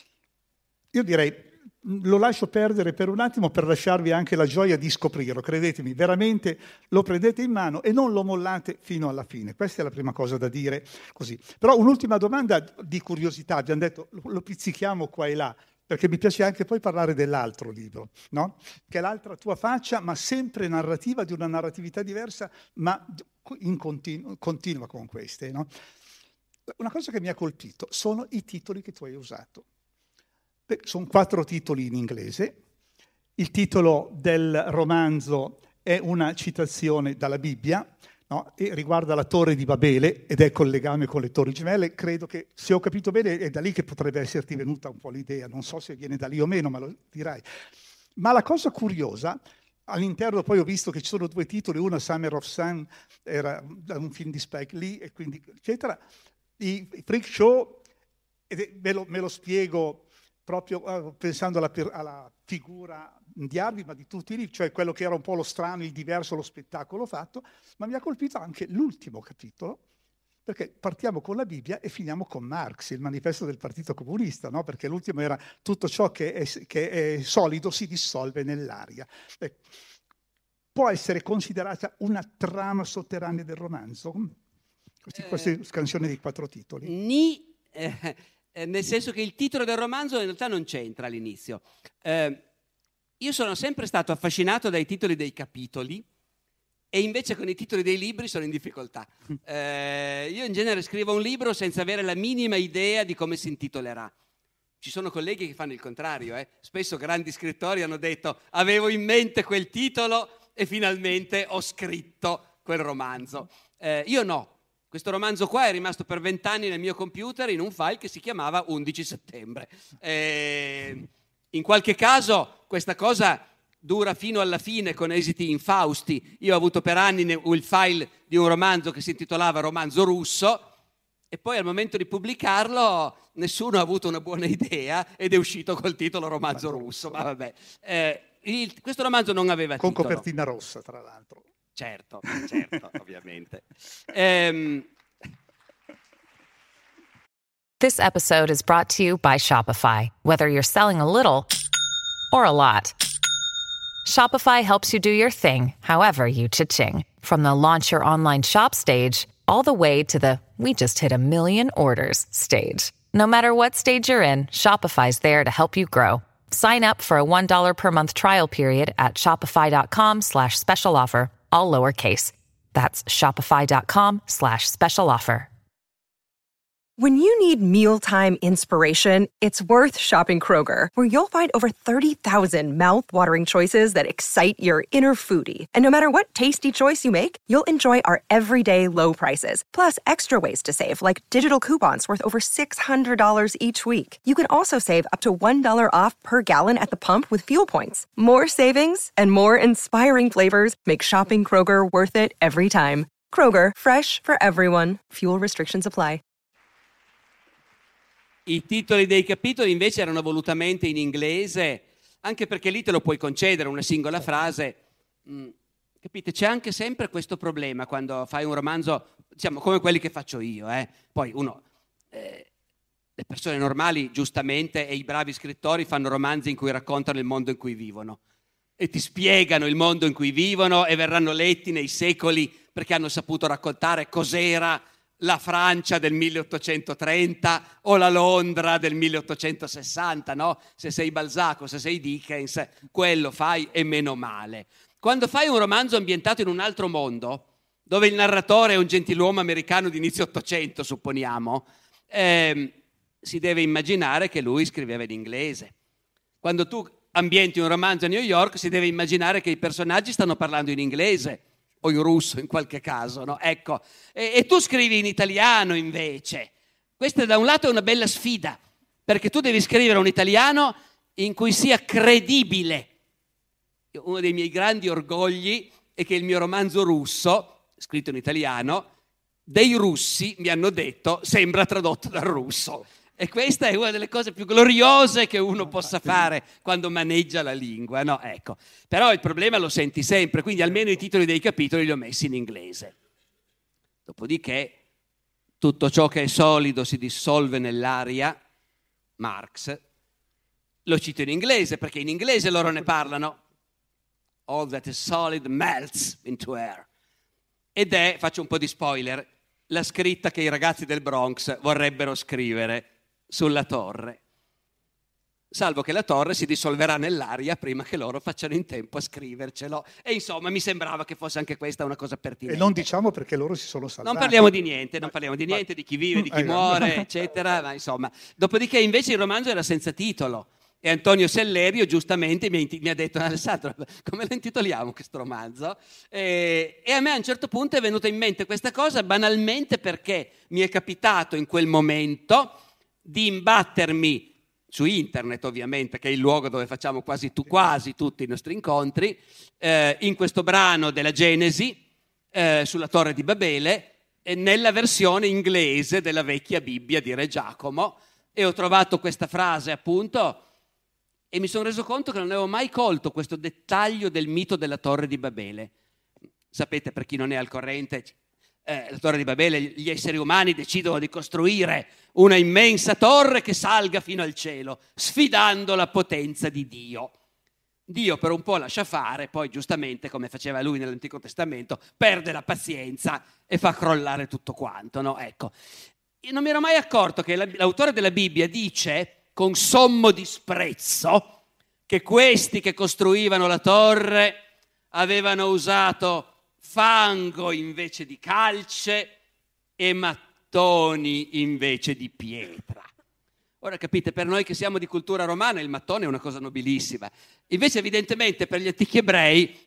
[SPEAKER 3] Io direi, lo lascio perdere per un attimo per lasciarvi anche la gioia di scoprirlo. Credetemi, veramente lo prendete in mano e non lo mollate fino alla fine. Questa è la prima cosa da dire così. Però un'ultima domanda di curiosità, abbiamo detto, lo pizzichiamo qua e là, perché mi piace anche poi parlare dell'altro libro, no? Che è l'altra tua faccia, ma sempre narrativa, di una narratività diversa, ma continua con queste, no? Una cosa che mi ha colpito sono i titoli che tu hai usato. Sono 4 titoli in inglese. Il titolo del romanzo è una citazione dalla Bibbia, no? E riguarda la Torre di Babele ed ecco il legame con le Torri Gemelle. Credo che, se ho capito bene, è da lì che potrebbe esserti venuta un po' l'idea. Non so se viene da lì o meno, ma lo dirai. Ma la cosa curiosa, all'interno poi ho visto che ci sono 2 titoli, uno Summer of Sun, era un film di Spike Lee, e quindi eccetera. I Freak Show, me lo spiego proprio pensando alla figura di Harvey, ma di tutti lì, cioè quello che era un po' lo strano, il diverso, lo spettacolo fatto, ma mi ha colpito anche l'ultimo capitolo, perché partiamo con la Bibbia e finiamo con Marx, il manifesto del Partito Comunista, no? Perché l'ultimo era tutto ciò che è solido si dissolve nell'aria. Può essere considerata una trama sotterranea del romanzo? Queste scansioni dei 4 titoli.
[SPEAKER 4] Nel senso che il titolo del romanzo in realtà non c'entra all'inizio. Io sono sempre stato affascinato dai titoli dei capitoli e invece con i titoli dei libri sono in difficoltà. Io in genere scrivo un libro senza avere la minima idea di come si intitolerà. Ci sono colleghi che fanno il contrario. Spesso grandi scrittori hanno detto avevo in mente quel titolo e finalmente ho scritto quel romanzo. Io no. Questo romanzo qua è rimasto per 20 anni nel mio computer in un file che si chiamava 11 settembre. In qualche caso questa cosa dura fino alla fine con esiti infausti. Io ho avuto per anni il file di un romanzo che si intitolava Romanzo russo e poi al momento di pubblicarlo nessuno ha avuto una buona idea ed è uscito col titolo Romanzo russo. Ma vabbè. Questo romanzo non aveva
[SPEAKER 3] con
[SPEAKER 4] titolo.
[SPEAKER 3] Copertina rossa, tra l'altro.
[SPEAKER 4] Certo, ovviamente.
[SPEAKER 5] This episode is brought to you by Shopify. Whether you're selling a little or a lot, Shopify helps you do your thing, however you cha-ching. From the launch your online shop stage, all the way to the we just hit 1 million orders stage. No matter what stage you're in, Shopify's there to help you grow. Sign up for a $1 per month trial period at shopify.com/special offer, all lowercase. That's shopify.com/special offer.
[SPEAKER 6] When you need mealtime inspiration, it's worth shopping Kroger, where you'll find over 30,000 mouth-watering choices that excite your inner foodie. And no matter what tasty choice you make, you'll enjoy our everyday low prices, plus extra ways to save, like digital coupons worth over $600 each week. You can also save up to $1 off per gallon at the pump with fuel points. More savings and more inspiring flavors make shopping Kroger worth it every time. Kroger, fresh for everyone. Fuel restrictions apply.
[SPEAKER 4] I titoli dei capitoli invece erano volutamente in inglese, anche perché lì te lo puoi concedere, una singola frase. Capite? C'è anche sempre questo problema quando fai un romanzo, diciamo, come quelli che faccio io. Poi le persone normali, giustamente, e i bravi scrittori fanno romanzi in cui raccontano il mondo in cui vivono e ti spiegano il mondo in cui vivono e verranno letti nei secoli perché hanno saputo raccontare cos'era la Francia del 1830 o la Londra del 1860, no? Se sei Balzac o se sei Dickens, quello fai e meno male. Quando fai un romanzo ambientato in un altro mondo, dove il narratore è un gentiluomo americano di inizio Ottocento, supponiamo, si deve immaginare che lui scriveva in inglese. Quando tu ambienti un romanzo a New York, si deve immaginare che i personaggi stanno parlando in inglese, o in russo in qualche caso, no? Ecco. E tu scrivi in italiano invece. Questa da un lato è una bella sfida, perché tu devi scrivere un italiano in cui sia credibile. Uno dei miei grandi orgogli è che il mio romanzo russo, scritto in italiano, dei russi mi hanno detto sembra tradotto dal russo. E questa è una delle cose più gloriose che uno possa fare quando maneggia la lingua, no? Ecco. Però il problema lo senti sempre, quindi almeno i titoli dei capitoli li ho messi in inglese. Dopodiché tutto ciò che è solido si dissolve nell'aria, Marx, lo cito in inglese perché in inglese loro ne parlano. All that is solid melts into air. Ed è, faccio un po' di spoiler, la scritta che i ragazzi del Bronx vorrebbero scrivere sulla torre, salvo che la torre si dissolverà nell'aria prima che loro facciano in tempo a scrivercelo. E insomma mi sembrava che fosse anche questa una cosa pertinente.
[SPEAKER 3] E non diciamo perché loro si sono salvati.
[SPEAKER 4] Non parliamo di niente, di chi vive, di chi muore, eccetera, ma insomma. Dopodiché invece il romanzo era senza titolo e Antonio Sellerio giustamente mi ha detto: Alessandro, come lo intitoliamo questo romanzo? E a me a un certo punto è venuta in mente questa cosa banalmente perché mi è capitato in quel momento di imbattermi su internet, ovviamente, che è il luogo dove facciamo quasi tutti i nostri incontri, in questo brano della Genesi sulla Torre di Babele, nella versione inglese della vecchia Bibbia di Re Giacomo, e ho trovato questa frase appunto e mi sono reso conto che non avevo mai colto questo dettaglio del mito della Torre di Babele. Sapete, per chi non è al corrente, la Torre di Babele, gli esseri umani decidono di costruire una immensa torre che salga fino al cielo, sfidando la potenza di Dio. Dio per un po' lascia fare, poi giustamente, come faceva lui nell'Antico Testamento, perde la pazienza e fa crollare tutto quanto, no? Ecco. Io non mi ero mai accorto che l'autore della Bibbia dice, con sommo disprezzo, che questi che costruivano la torre avevano usato fango invece di calce e mattoni invece di pietra. Ora capite, per noi che siamo di cultura romana il mattone è una cosa nobilissima. Invece evidentemente per gli antichi ebrei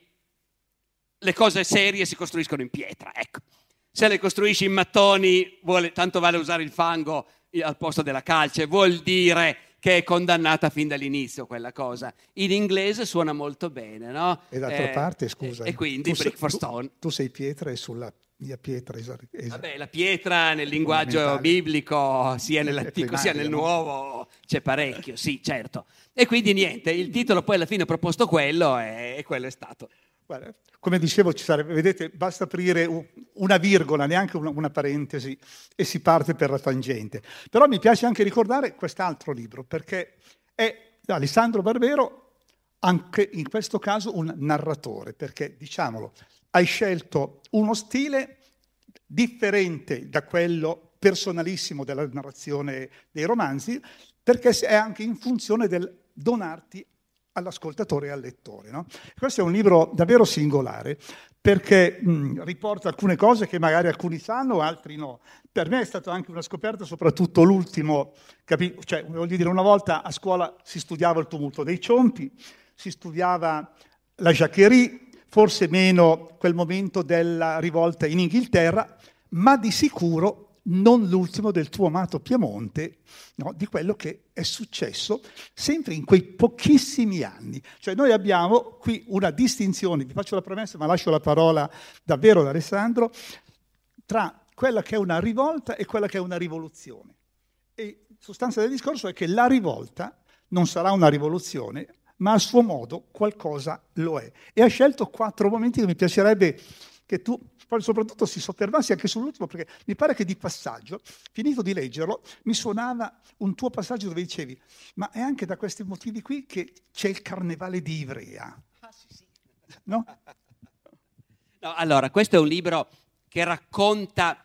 [SPEAKER 4] le cose serie si costruiscono in pietra. Ecco. Se le costruisci in mattoni, tanto vale usare il fango al posto della calce, vuol dire che è condannata fin dall'inizio quella cosa. In inglese suona molto bene, no?
[SPEAKER 3] E d'altra parte, scusa,
[SPEAKER 4] e quindi brick for stone.
[SPEAKER 3] Tu sei pietra e sulla mia pietra
[SPEAKER 4] Vabbè, la pietra nel linguaggio biblico, sia nell'antico sia nel nuovo, c'è parecchio, sì, certo. E quindi niente, il titolo poi alla fine ho proposto quello e quello è stato.
[SPEAKER 3] Guarda, come dicevo, ci sarebbe, vedete, basta aprire una virgola, neanche una parentesi, e si parte per la tangente. Però mi piace anche ricordare quest'altro libro, perché è Alessandro Barbero, anche in questo caso un narratore, perché, diciamolo, hai scelto uno stile differente da quello personalissimo della narrazione dei romanzi, perché è anche in funzione del donarti all'ascoltatore e al lettore, no? Questo è un libro davvero singolare, perché riporta alcune cose che magari alcuni sanno, altri no. Per me è stata anche una scoperta, soprattutto l'ultimo, cioè voglio dire, una volta a scuola si studiava il tumulto dei Ciompi, si studiava la Jacquerie, forse meno quel momento della rivolta in Inghilterra, ma di sicuro non l'ultimo del tuo amato Piemonte, no? Di quello che è successo sempre in quei pochissimi anni. Cioè noi abbiamo qui una distinzione, vi faccio la premessa ma lascio la parola davvero ad Alessandro, tra quella che è una rivolta e quella che è una rivoluzione. E la sostanza del discorso è che la rivolta non sarà una rivoluzione, ma a suo modo qualcosa lo è. E ha scelto 4 momenti che mi piacerebbe che tu poi soprattutto si soffermassi anche sull'ultimo, perché mi pare che di passaggio, finito di leggerlo, mi suonava un tuo passaggio dove dicevi ma è anche da questi motivi qui che c'è il carnevale di Ivrea. Ah, sì. No?
[SPEAKER 4] No, allora, questo è un libro che racconta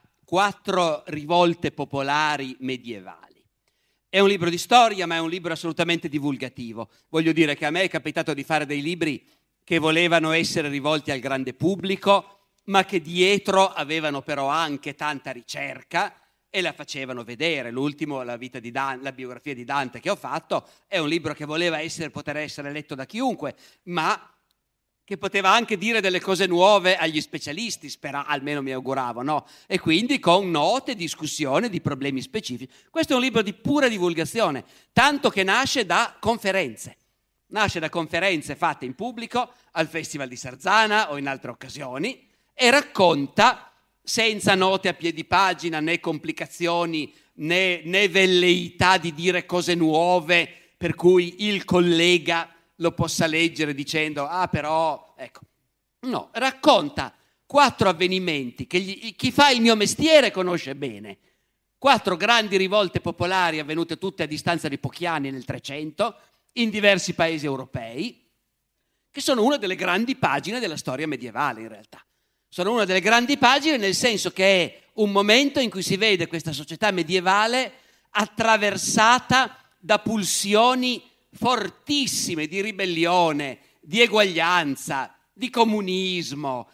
[SPEAKER 4] 4 rivolte popolari medievali. È un libro di storia, ma è un libro assolutamente divulgativo. Voglio dire che a me è capitato di fare dei libri che volevano essere rivolti al grande pubblico, ma che dietro avevano però anche tanta ricerca e la facevano vedere. L'ultimo, la biografia di Dante che ho fatto, è un libro che voleva poter essere letto da chiunque, ma che poteva anche dire delle cose nuove agli specialisti, almeno mi auguravo, no? E quindi con note, discussione di problemi specifici. Questo è un libro di pura divulgazione, tanto che nasce da conferenze. Nasce da conferenze fatte in pubblico al Festival di Sarzana o in altre occasioni, e racconta senza note a piedi pagina, né complicazioni, né velleità di dire cose nuove per cui il collega lo possa leggere dicendo però, ecco. No, racconta 4 avvenimenti che chi fa il mio mestiere conosce bene. 4 grandi rivolte popolari avvenute tutte a distanza di pochi anni nel 300 in diversi paesi europei, che sono una delle grandi pagine della storia medievale in realtà. Sono una delle grandi pagine nel senso che è un momento in cui si vede questa società medievale attraversata da pulsioni fortissime di ribellione, di eguaglianza, di comunismo,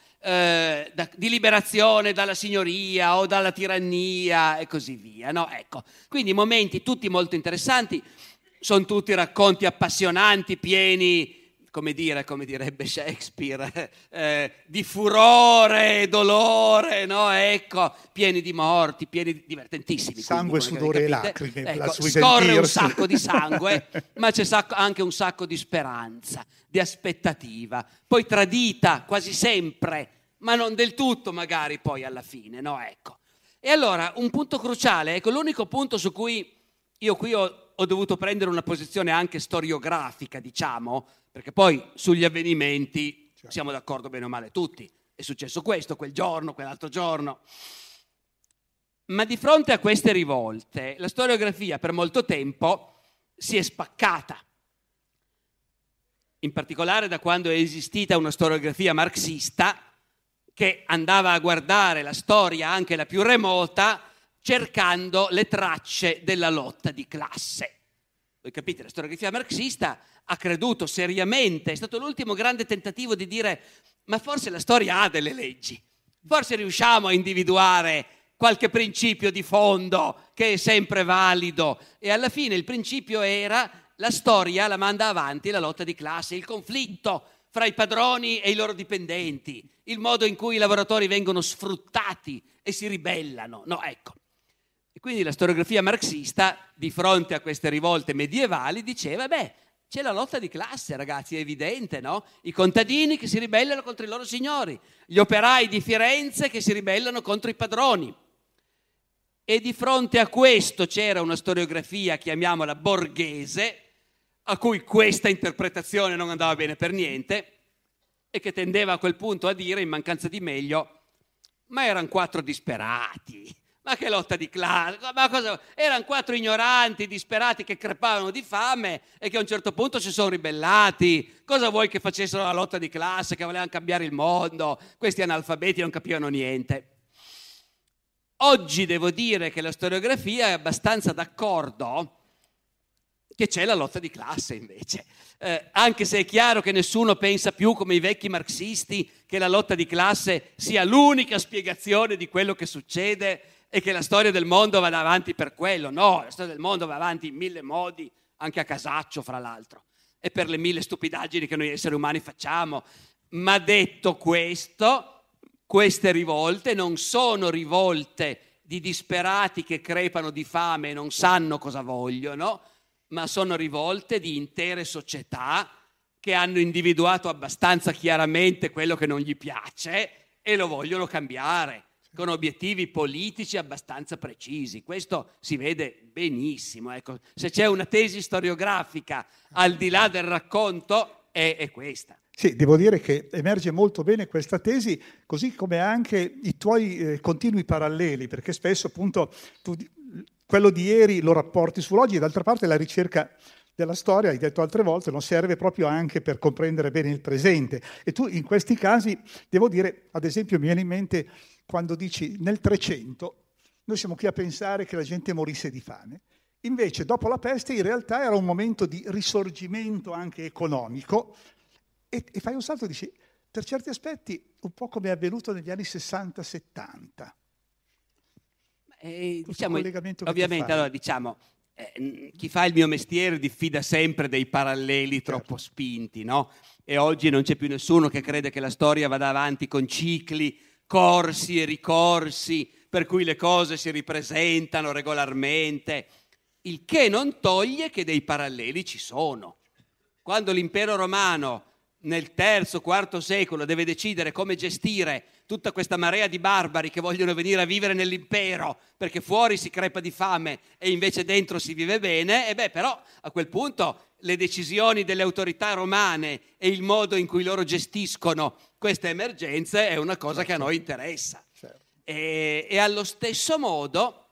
[SPEAKER 4] di liberazione dalla signoria o dalla tirannia e così via, no? Ecco. Quindi momenti tutti molto interessanti, sono tutti racconti appassionanti, pieni, come direbbe Shakespeare, di furore e dolore, no? Ecco, pieni di morti, divertentissimi.
[SPEAKER 3] Sangue,
[SPEAKER 4] quindi,
[SPEAKER 3] sudore e lacrime.
[SPEAKER 4] Ecco, scorre un sacco di sangue, ma c'è anche un sacco di speranza, di aspettativa, poi tradita quasi sempre, ma non del tutto magari poi alla fine, no? Ecco. E allora, un punto cruciale, ecco, l'unico punto su cui io qui ho dovuto prendere una posizione anche storiografica, diciamo, perché poi sugli avvenimenti siamo d'accordo bene o male tutti. È successo questo, quel giorno, quell'altro giorno. Ma di fronte a queste rivolte, la storiografia per molto tempo si è spaccata. In particolare da quando è esistita una storiografia marxista che andava a guardare la storia, anche la più remota, cercando le tracce della lotta di classe. Voi capite, la storiografia marxista ha creduto seriamente, è stato l'ultimo grande tentativo di dire ma forse la storia ha delle leggi, forse riusciamo a individuare qualche principio di fondo che è sempre valido, e alla fine il principio era la storia la manda avanti la lotta di classe, il conflitto fra i padroni e i loro dipendenti, il modo in cui i lavoratori vengono sfruttati e si ribellano, no, ecco. E quindi la storiografia marxista, di fronte a queste rivolte medievali, diceva, c'è la lotta di classe, ragazzi, è evidente, no? I contadini che si ribellano contro i loro signori, gli operai di Firenze che si ribellano contro i padroni. E di fronte a questo c'era una storiografia, chiamiamola borghese, a cui questa interpretazione non andava bene per niente e che tendeva a quel punto a dire, in mancanza di meglio, ma erano 4 disperati. Ma che lotta di classe? Ma cosa? Erano 4 ignoranti, disperati che crepavano di fame e che a un certo punto si sono ribellati. Cosa vuoi che facessero la lotta di classe, che volevano cambiare il mondo? Questi analfabeti non capivano niente. Oggi devo dire che la storiografia è abbastanza d'accordo che c'è la lotta di classe invece. Anche se è chiaro che nessuno pensa più come i vecchi marxisti che la lotta di classe sia l'unica spiegazione di quello che succede e che la storia del mondo vada avanti per quello. No, la storia del mondo va avanti in 1000 modi, anche a casaccio fra l'altro, e per le 1000 stupidaggini che noi esseri umani facciamo. Ma detto questo, queste rivolte non sono rivolte di disperati che crepano di fame e non sanno cosa vogliono, ma sono rivolte di intere società che hanno individuato abbastanza chiaramente quello che non gli piace e lo vogliono cambiare, con obiettivi politici abbastanza precisi. Questo si vede benissimo. Ecco, se c'è una tesi storiografica al di là del racconto è questa.
[SPEAKER 3] Sì, devo dire che emerge molto bene questa tesi, così come anche i tuoi continui paralleli, perché spesso appunto tu quello di ieri lo rapporti sull'oggi, e d'altra parte la ricerca della storia, hai detto altre volte, non serve proprio anche per comprendere bene il presente. E tu in questi casi, devo dire, ad esempio mi viene in mente quando dici nel 300 noi siamo qui a pensare che la gente morisse di fame. Invece dopo la peste in realtà era un momento di risorgimento anche economico, e fai un salto e dici, per certi aspetti, un po' come è avvenuto negli anni 60-70.
[SPEAKER 4] Diciamo, ovviamente, allora diciamo, chi fa il mio mestiere diffida sempre dei paralleli troppo spinti, no? E oggi non c'è più nessuno che crede che la storia vada avanti con cicli, corsi e ricorsi, per cui le cose si ripresentano regolarmente, il che non toglie che dei paralleli ci sono. Quando l'impero romano nel III-IV secolo deve decidere come gestire tutta questa marea di barbari che vogliono venire a vivere nell'impero perché fuori si crepa di fame e invece dentro si vive bene, e beh, però a quel punto le decisioni delle autorità romane e il modo in cui loro gestiscono queste emergenze è una cosa che a noi interessa. E allo stesso modo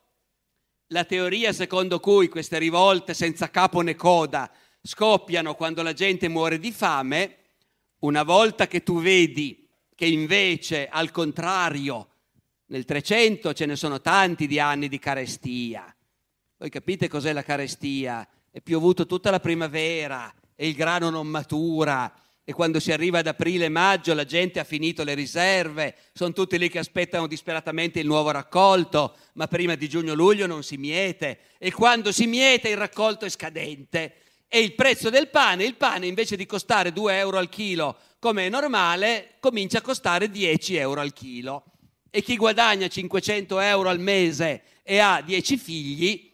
[SPEAKER 4] la teoria secondo cui queste rivolte senza capo né coda scoppiano quando la gente muore di fame, una volta che tu vedi che invece, al contrario, nel 300 ce ne sono tanti di anni di carestia. Voi capite cos'è la carestia? È piovuto tutta la primavera e il grano non matura, e quando si arriva ad aprile e maggio la gente ha finito le riserve, sono tutti lì che aspettano disperatamente il nuovo raccolto, ma prima di giugno-luglio non si miete, e quando si miete il raccolto è scadente. E il prezzo del pane, il pane invece di costare 2 euro al chilo come è normale, comincia a costare 10 euro al chilo. E chi guadagna 500 euro al mese e ha 10 figli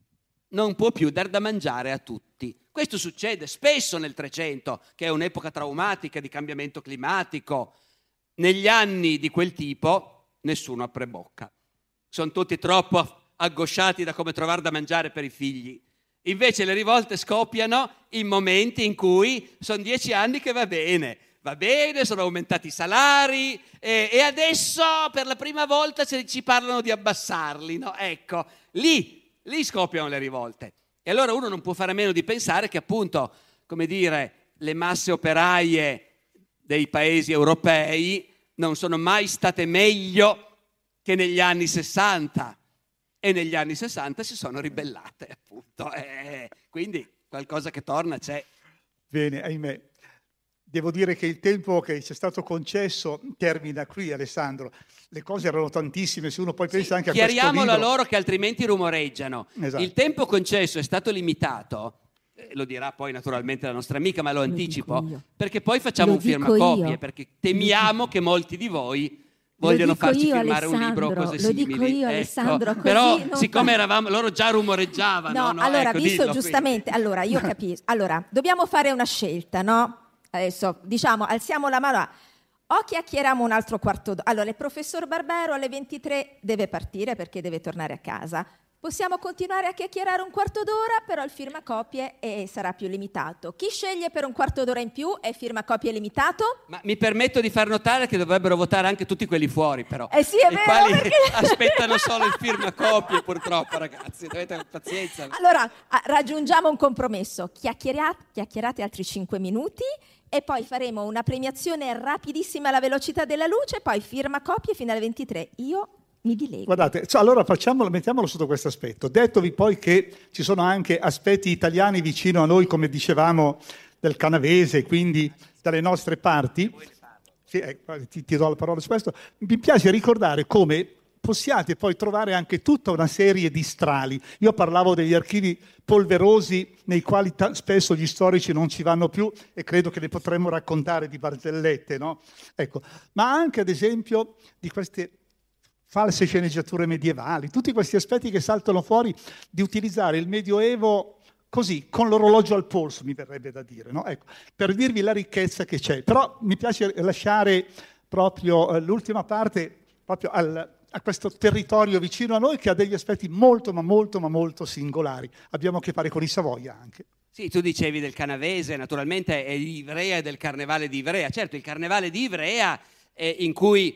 [SPEAKER 4] non può più dar da mangiare a tutti. Questo succede spesso nel 300, che è un'epoca traumatica di cambiamento climatico. Negli anni di quel tipo nessuno apre bocca. Sono tutti troppo angosciati da come trovare da mangiare per i figli. Invece le rivolte scoppiano in momenti in cui sono 10 anni che va bene, sono aumentati i salari e adesso per la prima volta ci parlano di abbassarli, no? Ecco, lì scoppiano le rivolte. E allora uno non può fare a meno di pensare che appunto, come dire, le masse operaie dei paesi europei non sono mai state meglio che negli anni 60. E negli anni 60 si sono ribellate, appunto. Quindi qualcosa che torna c'è.
[SPEAKER 3] Bene, ahimè. Devo dire che il tempo che ci è stato concesso termina qui, Alessandro. Le cose erano tantissime, se uno poi pensa anche a questo libro.
[SPEAKER 4] Chiariamolo a loro che altrimenti rumoreggiano.
[SPEAKER 3] Esatto.
[SPEAKER 4] Il tempo concesso è stato limitato, lo dirà poi naturalmente la nostra amica, ma lo anticipo, perché poi facciamo un firmacopie, perché temiamo che molti di voi vogliono farci firmare un libro cose simili.
[SPEAKER 7] Lo dico io, Alessandro,
[SPEAKER 4] ecco.
[SPEAKER 7] così
[SPEAKER 4] Però
[SPEAKER 7] non
[SPEAKER 4] siccome eravamo, loro già rumoreggiavano.
[SPEAKER 7] No, allora,
[SPEAKER 4] ecco,
[SPEAKER 7] visto
[SPEAKER 4] dillo,
[SPEAKER 7] giustamente, allora io capisco. Allora, dobbiamo fare una scelta, no? Adesso, diciamo, alziamo la mano. O chiacchieriamo un altro quarto d'ora. Allora, il professor Barbero alle 23 deve partire perché deve tornare a casa. Possiamo continuare a chiacchierare un quarto d'ora, però il firmacopie sarà più limitato. Chi sceglie per un quarto d'ora in più è firmacopie limitato?
[SPEAKER 4] Ma mi permetto di far notare che dovrebbero votare anche tutti quelli fuori, però.
[SPEAKER 7] Sì, è
[SPEAKER 4] i
[SPEAKER 7] vero,
[SPEAKER 4] quali
[SPEAKER 7] perché...
[SPEAKER 4] aspettano solo il firmacopie, purtroppo, ragazzi. Dovete avere pazienza.
[SPEAKER 7] Allora, raggiungiamo un compromesso. Chiacchierate altri 5 minuti e poi faremo una premiazione rapidissima alla velocità della luce, poi firmacopie fino alle 23. Io Mi dilego.
[SPEAKER 3] Guardate, allora mettiamolo sotto questo aspetto. Dettovi poi che ci sono anche aspetti italiani vicino a noi, come dicevamo, del canavese, quindi dalle nostre parti. Sì, ti do la parola su questo. Mi piace ricordare come possiate poi trovare anche tutta una serie di strali. Io parlavo degli archivi polverosi nei quali spesso gli storici non ci vanno più e credo che ne potremmo raccontare di barzellette, no? Ecco. Ma anche ad esempio di queste false sceneggiature medievali, tutti questi aspetti che saltano fuori di utilizzare il Medioevo così, con l'orologio al polso, mi verrebbe da dire, no? Ecco, per dirvi la ricchezza che c'è. Però mi piace lasciare proprio l'ultima parte proprio a questo territorio vicino a noi che ha degli aspetti molto, ma molto singolari. Abbiamo a che fare con i Savoia anche.
[SPEAKER 4] Sì, tu dicevi del canavese, naturalmente è di Ivrea e del carnevale di Ivrea. Certo, il carnevale di Ivrea in cui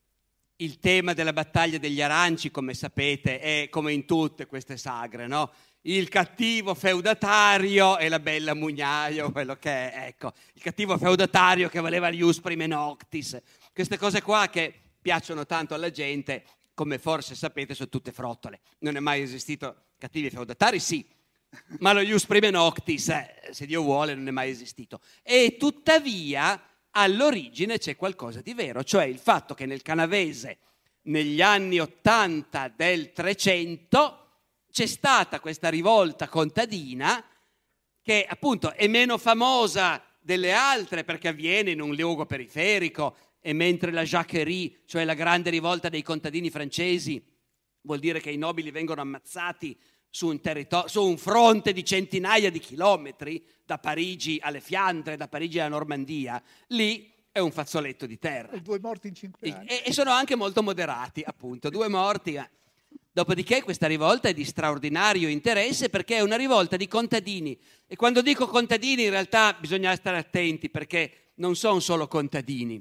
[SPEAKER 4] il tema della battaglia degli aranci, come sapete, è come in tutte queste sagre, no? Il cattivo feudatario e la bella mugnaio, quello che è, ecco, il cattivo feudatario che voleva gli ius prime noctis. Queste cose qua che piacciono tanto alla gente, come forse sapete, sono tutte frottole. Non è mai esistito cattivi feudatari, sì, ma lo ius prime noctis, se Dio vuole, non è mai esistito. E tuttavia all'origine c'è qualcosa di vero, cioè il fatto che nel canavese negli anni 80 del 300 c'è stata questa rivolta contadina che appunto è meno famosa delle altre perché avviene in un luogo periferico, e mentre la Jacquerie, cioè la grande rivolta dei contadini francesi, vuol dire che i nobili vengono ammazzati su un fronte di centinaia di chilometri, da Parigi alle Fiandre, da Parigi alla Normandia, lì è un fazzoletto di terra.
[SPEAKER 3] E 2 morti in 5 anni.
[SPEAKER 4] E sono anche molto moderati, appunto, 2 morti. Dopodiché questa rivolta è di straordinario interesse perché è una rivolta di contadini. E quando dico contadini in realtà bisogna stare attenti perché non sono solo contadini.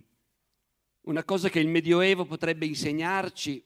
[SPEAKER 4] Una cosa che il Medioevo potrebbe insegnarci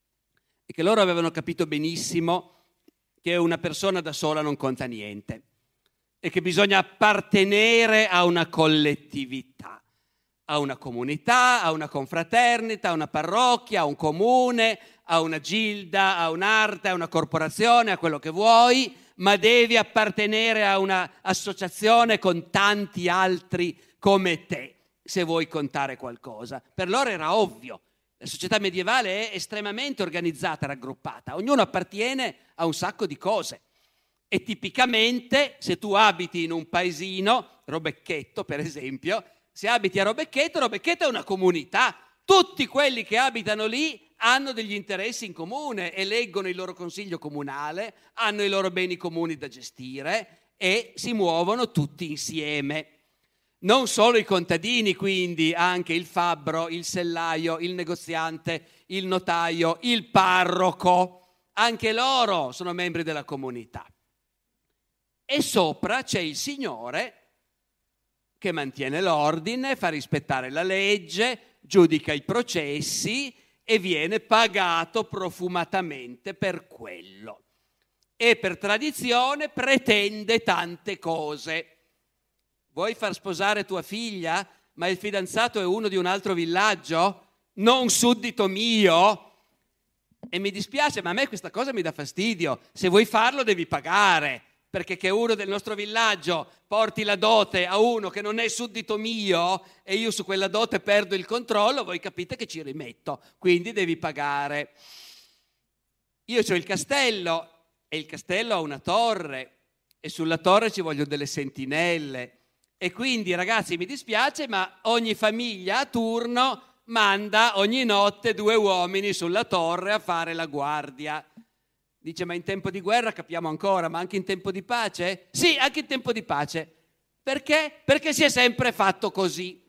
[SPEAKER 4] è che loro avevano capito benissimo che una persona da sola non conta niente e che bisogna appartenere a una collettività, a una comunità, a una confraternita, a una parrocchia, a un comune, a una gilda, a un'arte, a una corporazione, a quello che vuoi, ma devi appartenere a un'associazione con tanti altri come te, se vuoi contare qualcosa. Per loro era ovvio. La società medievale è estremamente organizzata, raggruppata. Ognuno appartiene a un sacco di cose. E tipicamente, se tu abiti in un paesino, Robecchetto per esempio, se abiti a Robecchetto, Robecchetto è una comunità. Tutti quelli che abitano lì hanno degli interessi in comune, eleggono il loro consiglio comunale, hanno i loro beni comuni da gestire e si muovono tutti insieme. Non solo i contadini, quindi, anche il fabbro, il sellaio, il negoziante, il notaio, il parroco, anche loro sono membri della comunità. E sopra c'è il Signore che mantiene l'ordine, fa rispettare la legge, giudica i processi e viene pagato profumatamente per quello. E per tradizione pretende tante cose. Vuoi far sposare tua figlia, ma il fidanzato è uno di un altro villaggio? Non suddito mio? E mi dispiace, ma a me questa cosa mi dà fastidio. Se vuoi farlo devi pagare, perché che uno del nostro villaggio porti la dote a uno che non è suddito mio e io su quella dote perdo il controllo, voi capite che ci rimetto, quindi devi pagare. Io ho il castello e il castello ha una torre e sulla torre ci vogliono delle sentinelle. E quindi, ragazzi, mi dispiace, ma ogni famiglia a turno manda ogni notte 2 uomini sulla torre a fare la guardia. Dice, ma in tempo di guerra capiamo ancora, ma anche in tempo di pace? Sì, anche in tempo di pace. Perché? Perché si è sempre fatto così.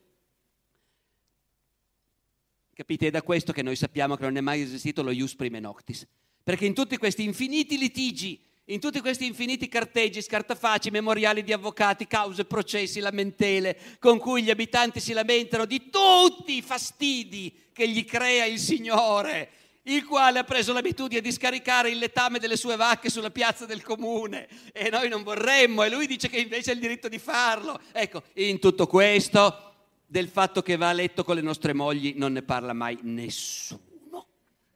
[SPEAKER 4] Capite? È da questo che noi sappiamo che non è mai esistito lo ius prime noctis. Perché in tutti questi infiniti litigi, in tutti questi infiniti carteggi, scartafaci, memoriali di avvocati, cause, processi, lamentele, con cui gli abitanti si lamentano di tutti i fastidi che gli crea il Signore, il quale ha preso l'abitudine di scaricare il letame delle sue vacche sulla piazza del comune e noi non vorremmo, e lui dice che invece ha il diritto di farlo. Ecco, in tutto questo, del fatto che va a letto con le nostre mogli non ne parla mai nessuno.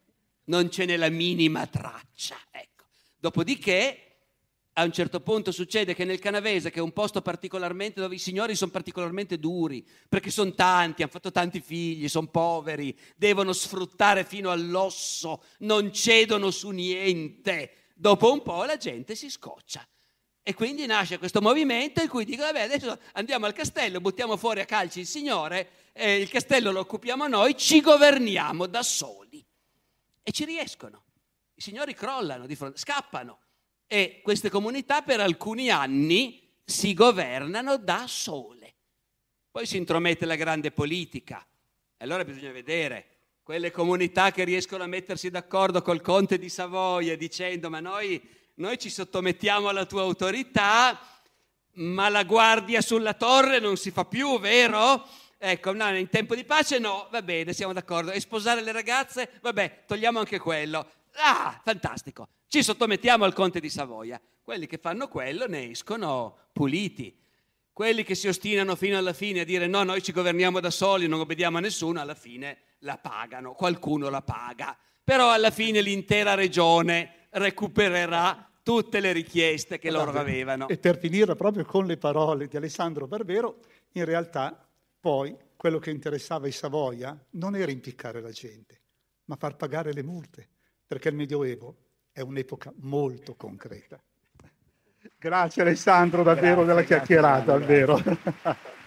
[SPEAKER 4] non ce n'è la minima traccia. Ecco. Dopodiché, a un certo punto succede che nel Canavese, che è un posto particolarmente dove i signori sono particolarmente duri, perché sono tanti, hanno fatto tanti figli, sono poveri, devono sfruttare fino all'osso, non cedono su niente. Dopo un po' la gente si scoccia. E quindi nasce questo movimento in cui dicono: vabbè, adesso andiamo al castello, buttiamo fuori a calci il signore, il castello lo occupiamo noi, ci governiamo da soli. E ci riescono. I signori crollano di fronte, scappano. E queste comunità per alcuni anni si governano da sole. Poi si intromette la grande politica. E allora bisogna vedere quelle comunità che riescono a mettersi d'accordo col conte di Savoia dicendo: ma noi ci sottomettiamo alla tua autorità, ma la guardia sulla torre non si fa più, vero? Ecco, no, in tempo di pace no, va bene, siamo d'accordo. E sposare le ragazze? Vabbè, togliamo anche quello. Ah, fantastico, ci sottomettiamo al conte di Savoia. Quelli che fanno quello ne escono puliti. Quelli che si ostinano fino alla fine a dire no, noi ci governiamo da soli, non obbediamo a nessuno, alla fine la pagano, qualcuno la paga. Però alla fine l'intera regione recupererà tutte le richieste che loro avevano.
[SPEAKER 3] E per finire proprio con le parole di Alessandro Barbero, in realtà poi quello che interessava ai Savoia non era impiccare la gente, ma far pagare le multe, perché il Medioevo è un'epoca molto concreta. Grazie Alessandro davvero della chiacchierata, davvero.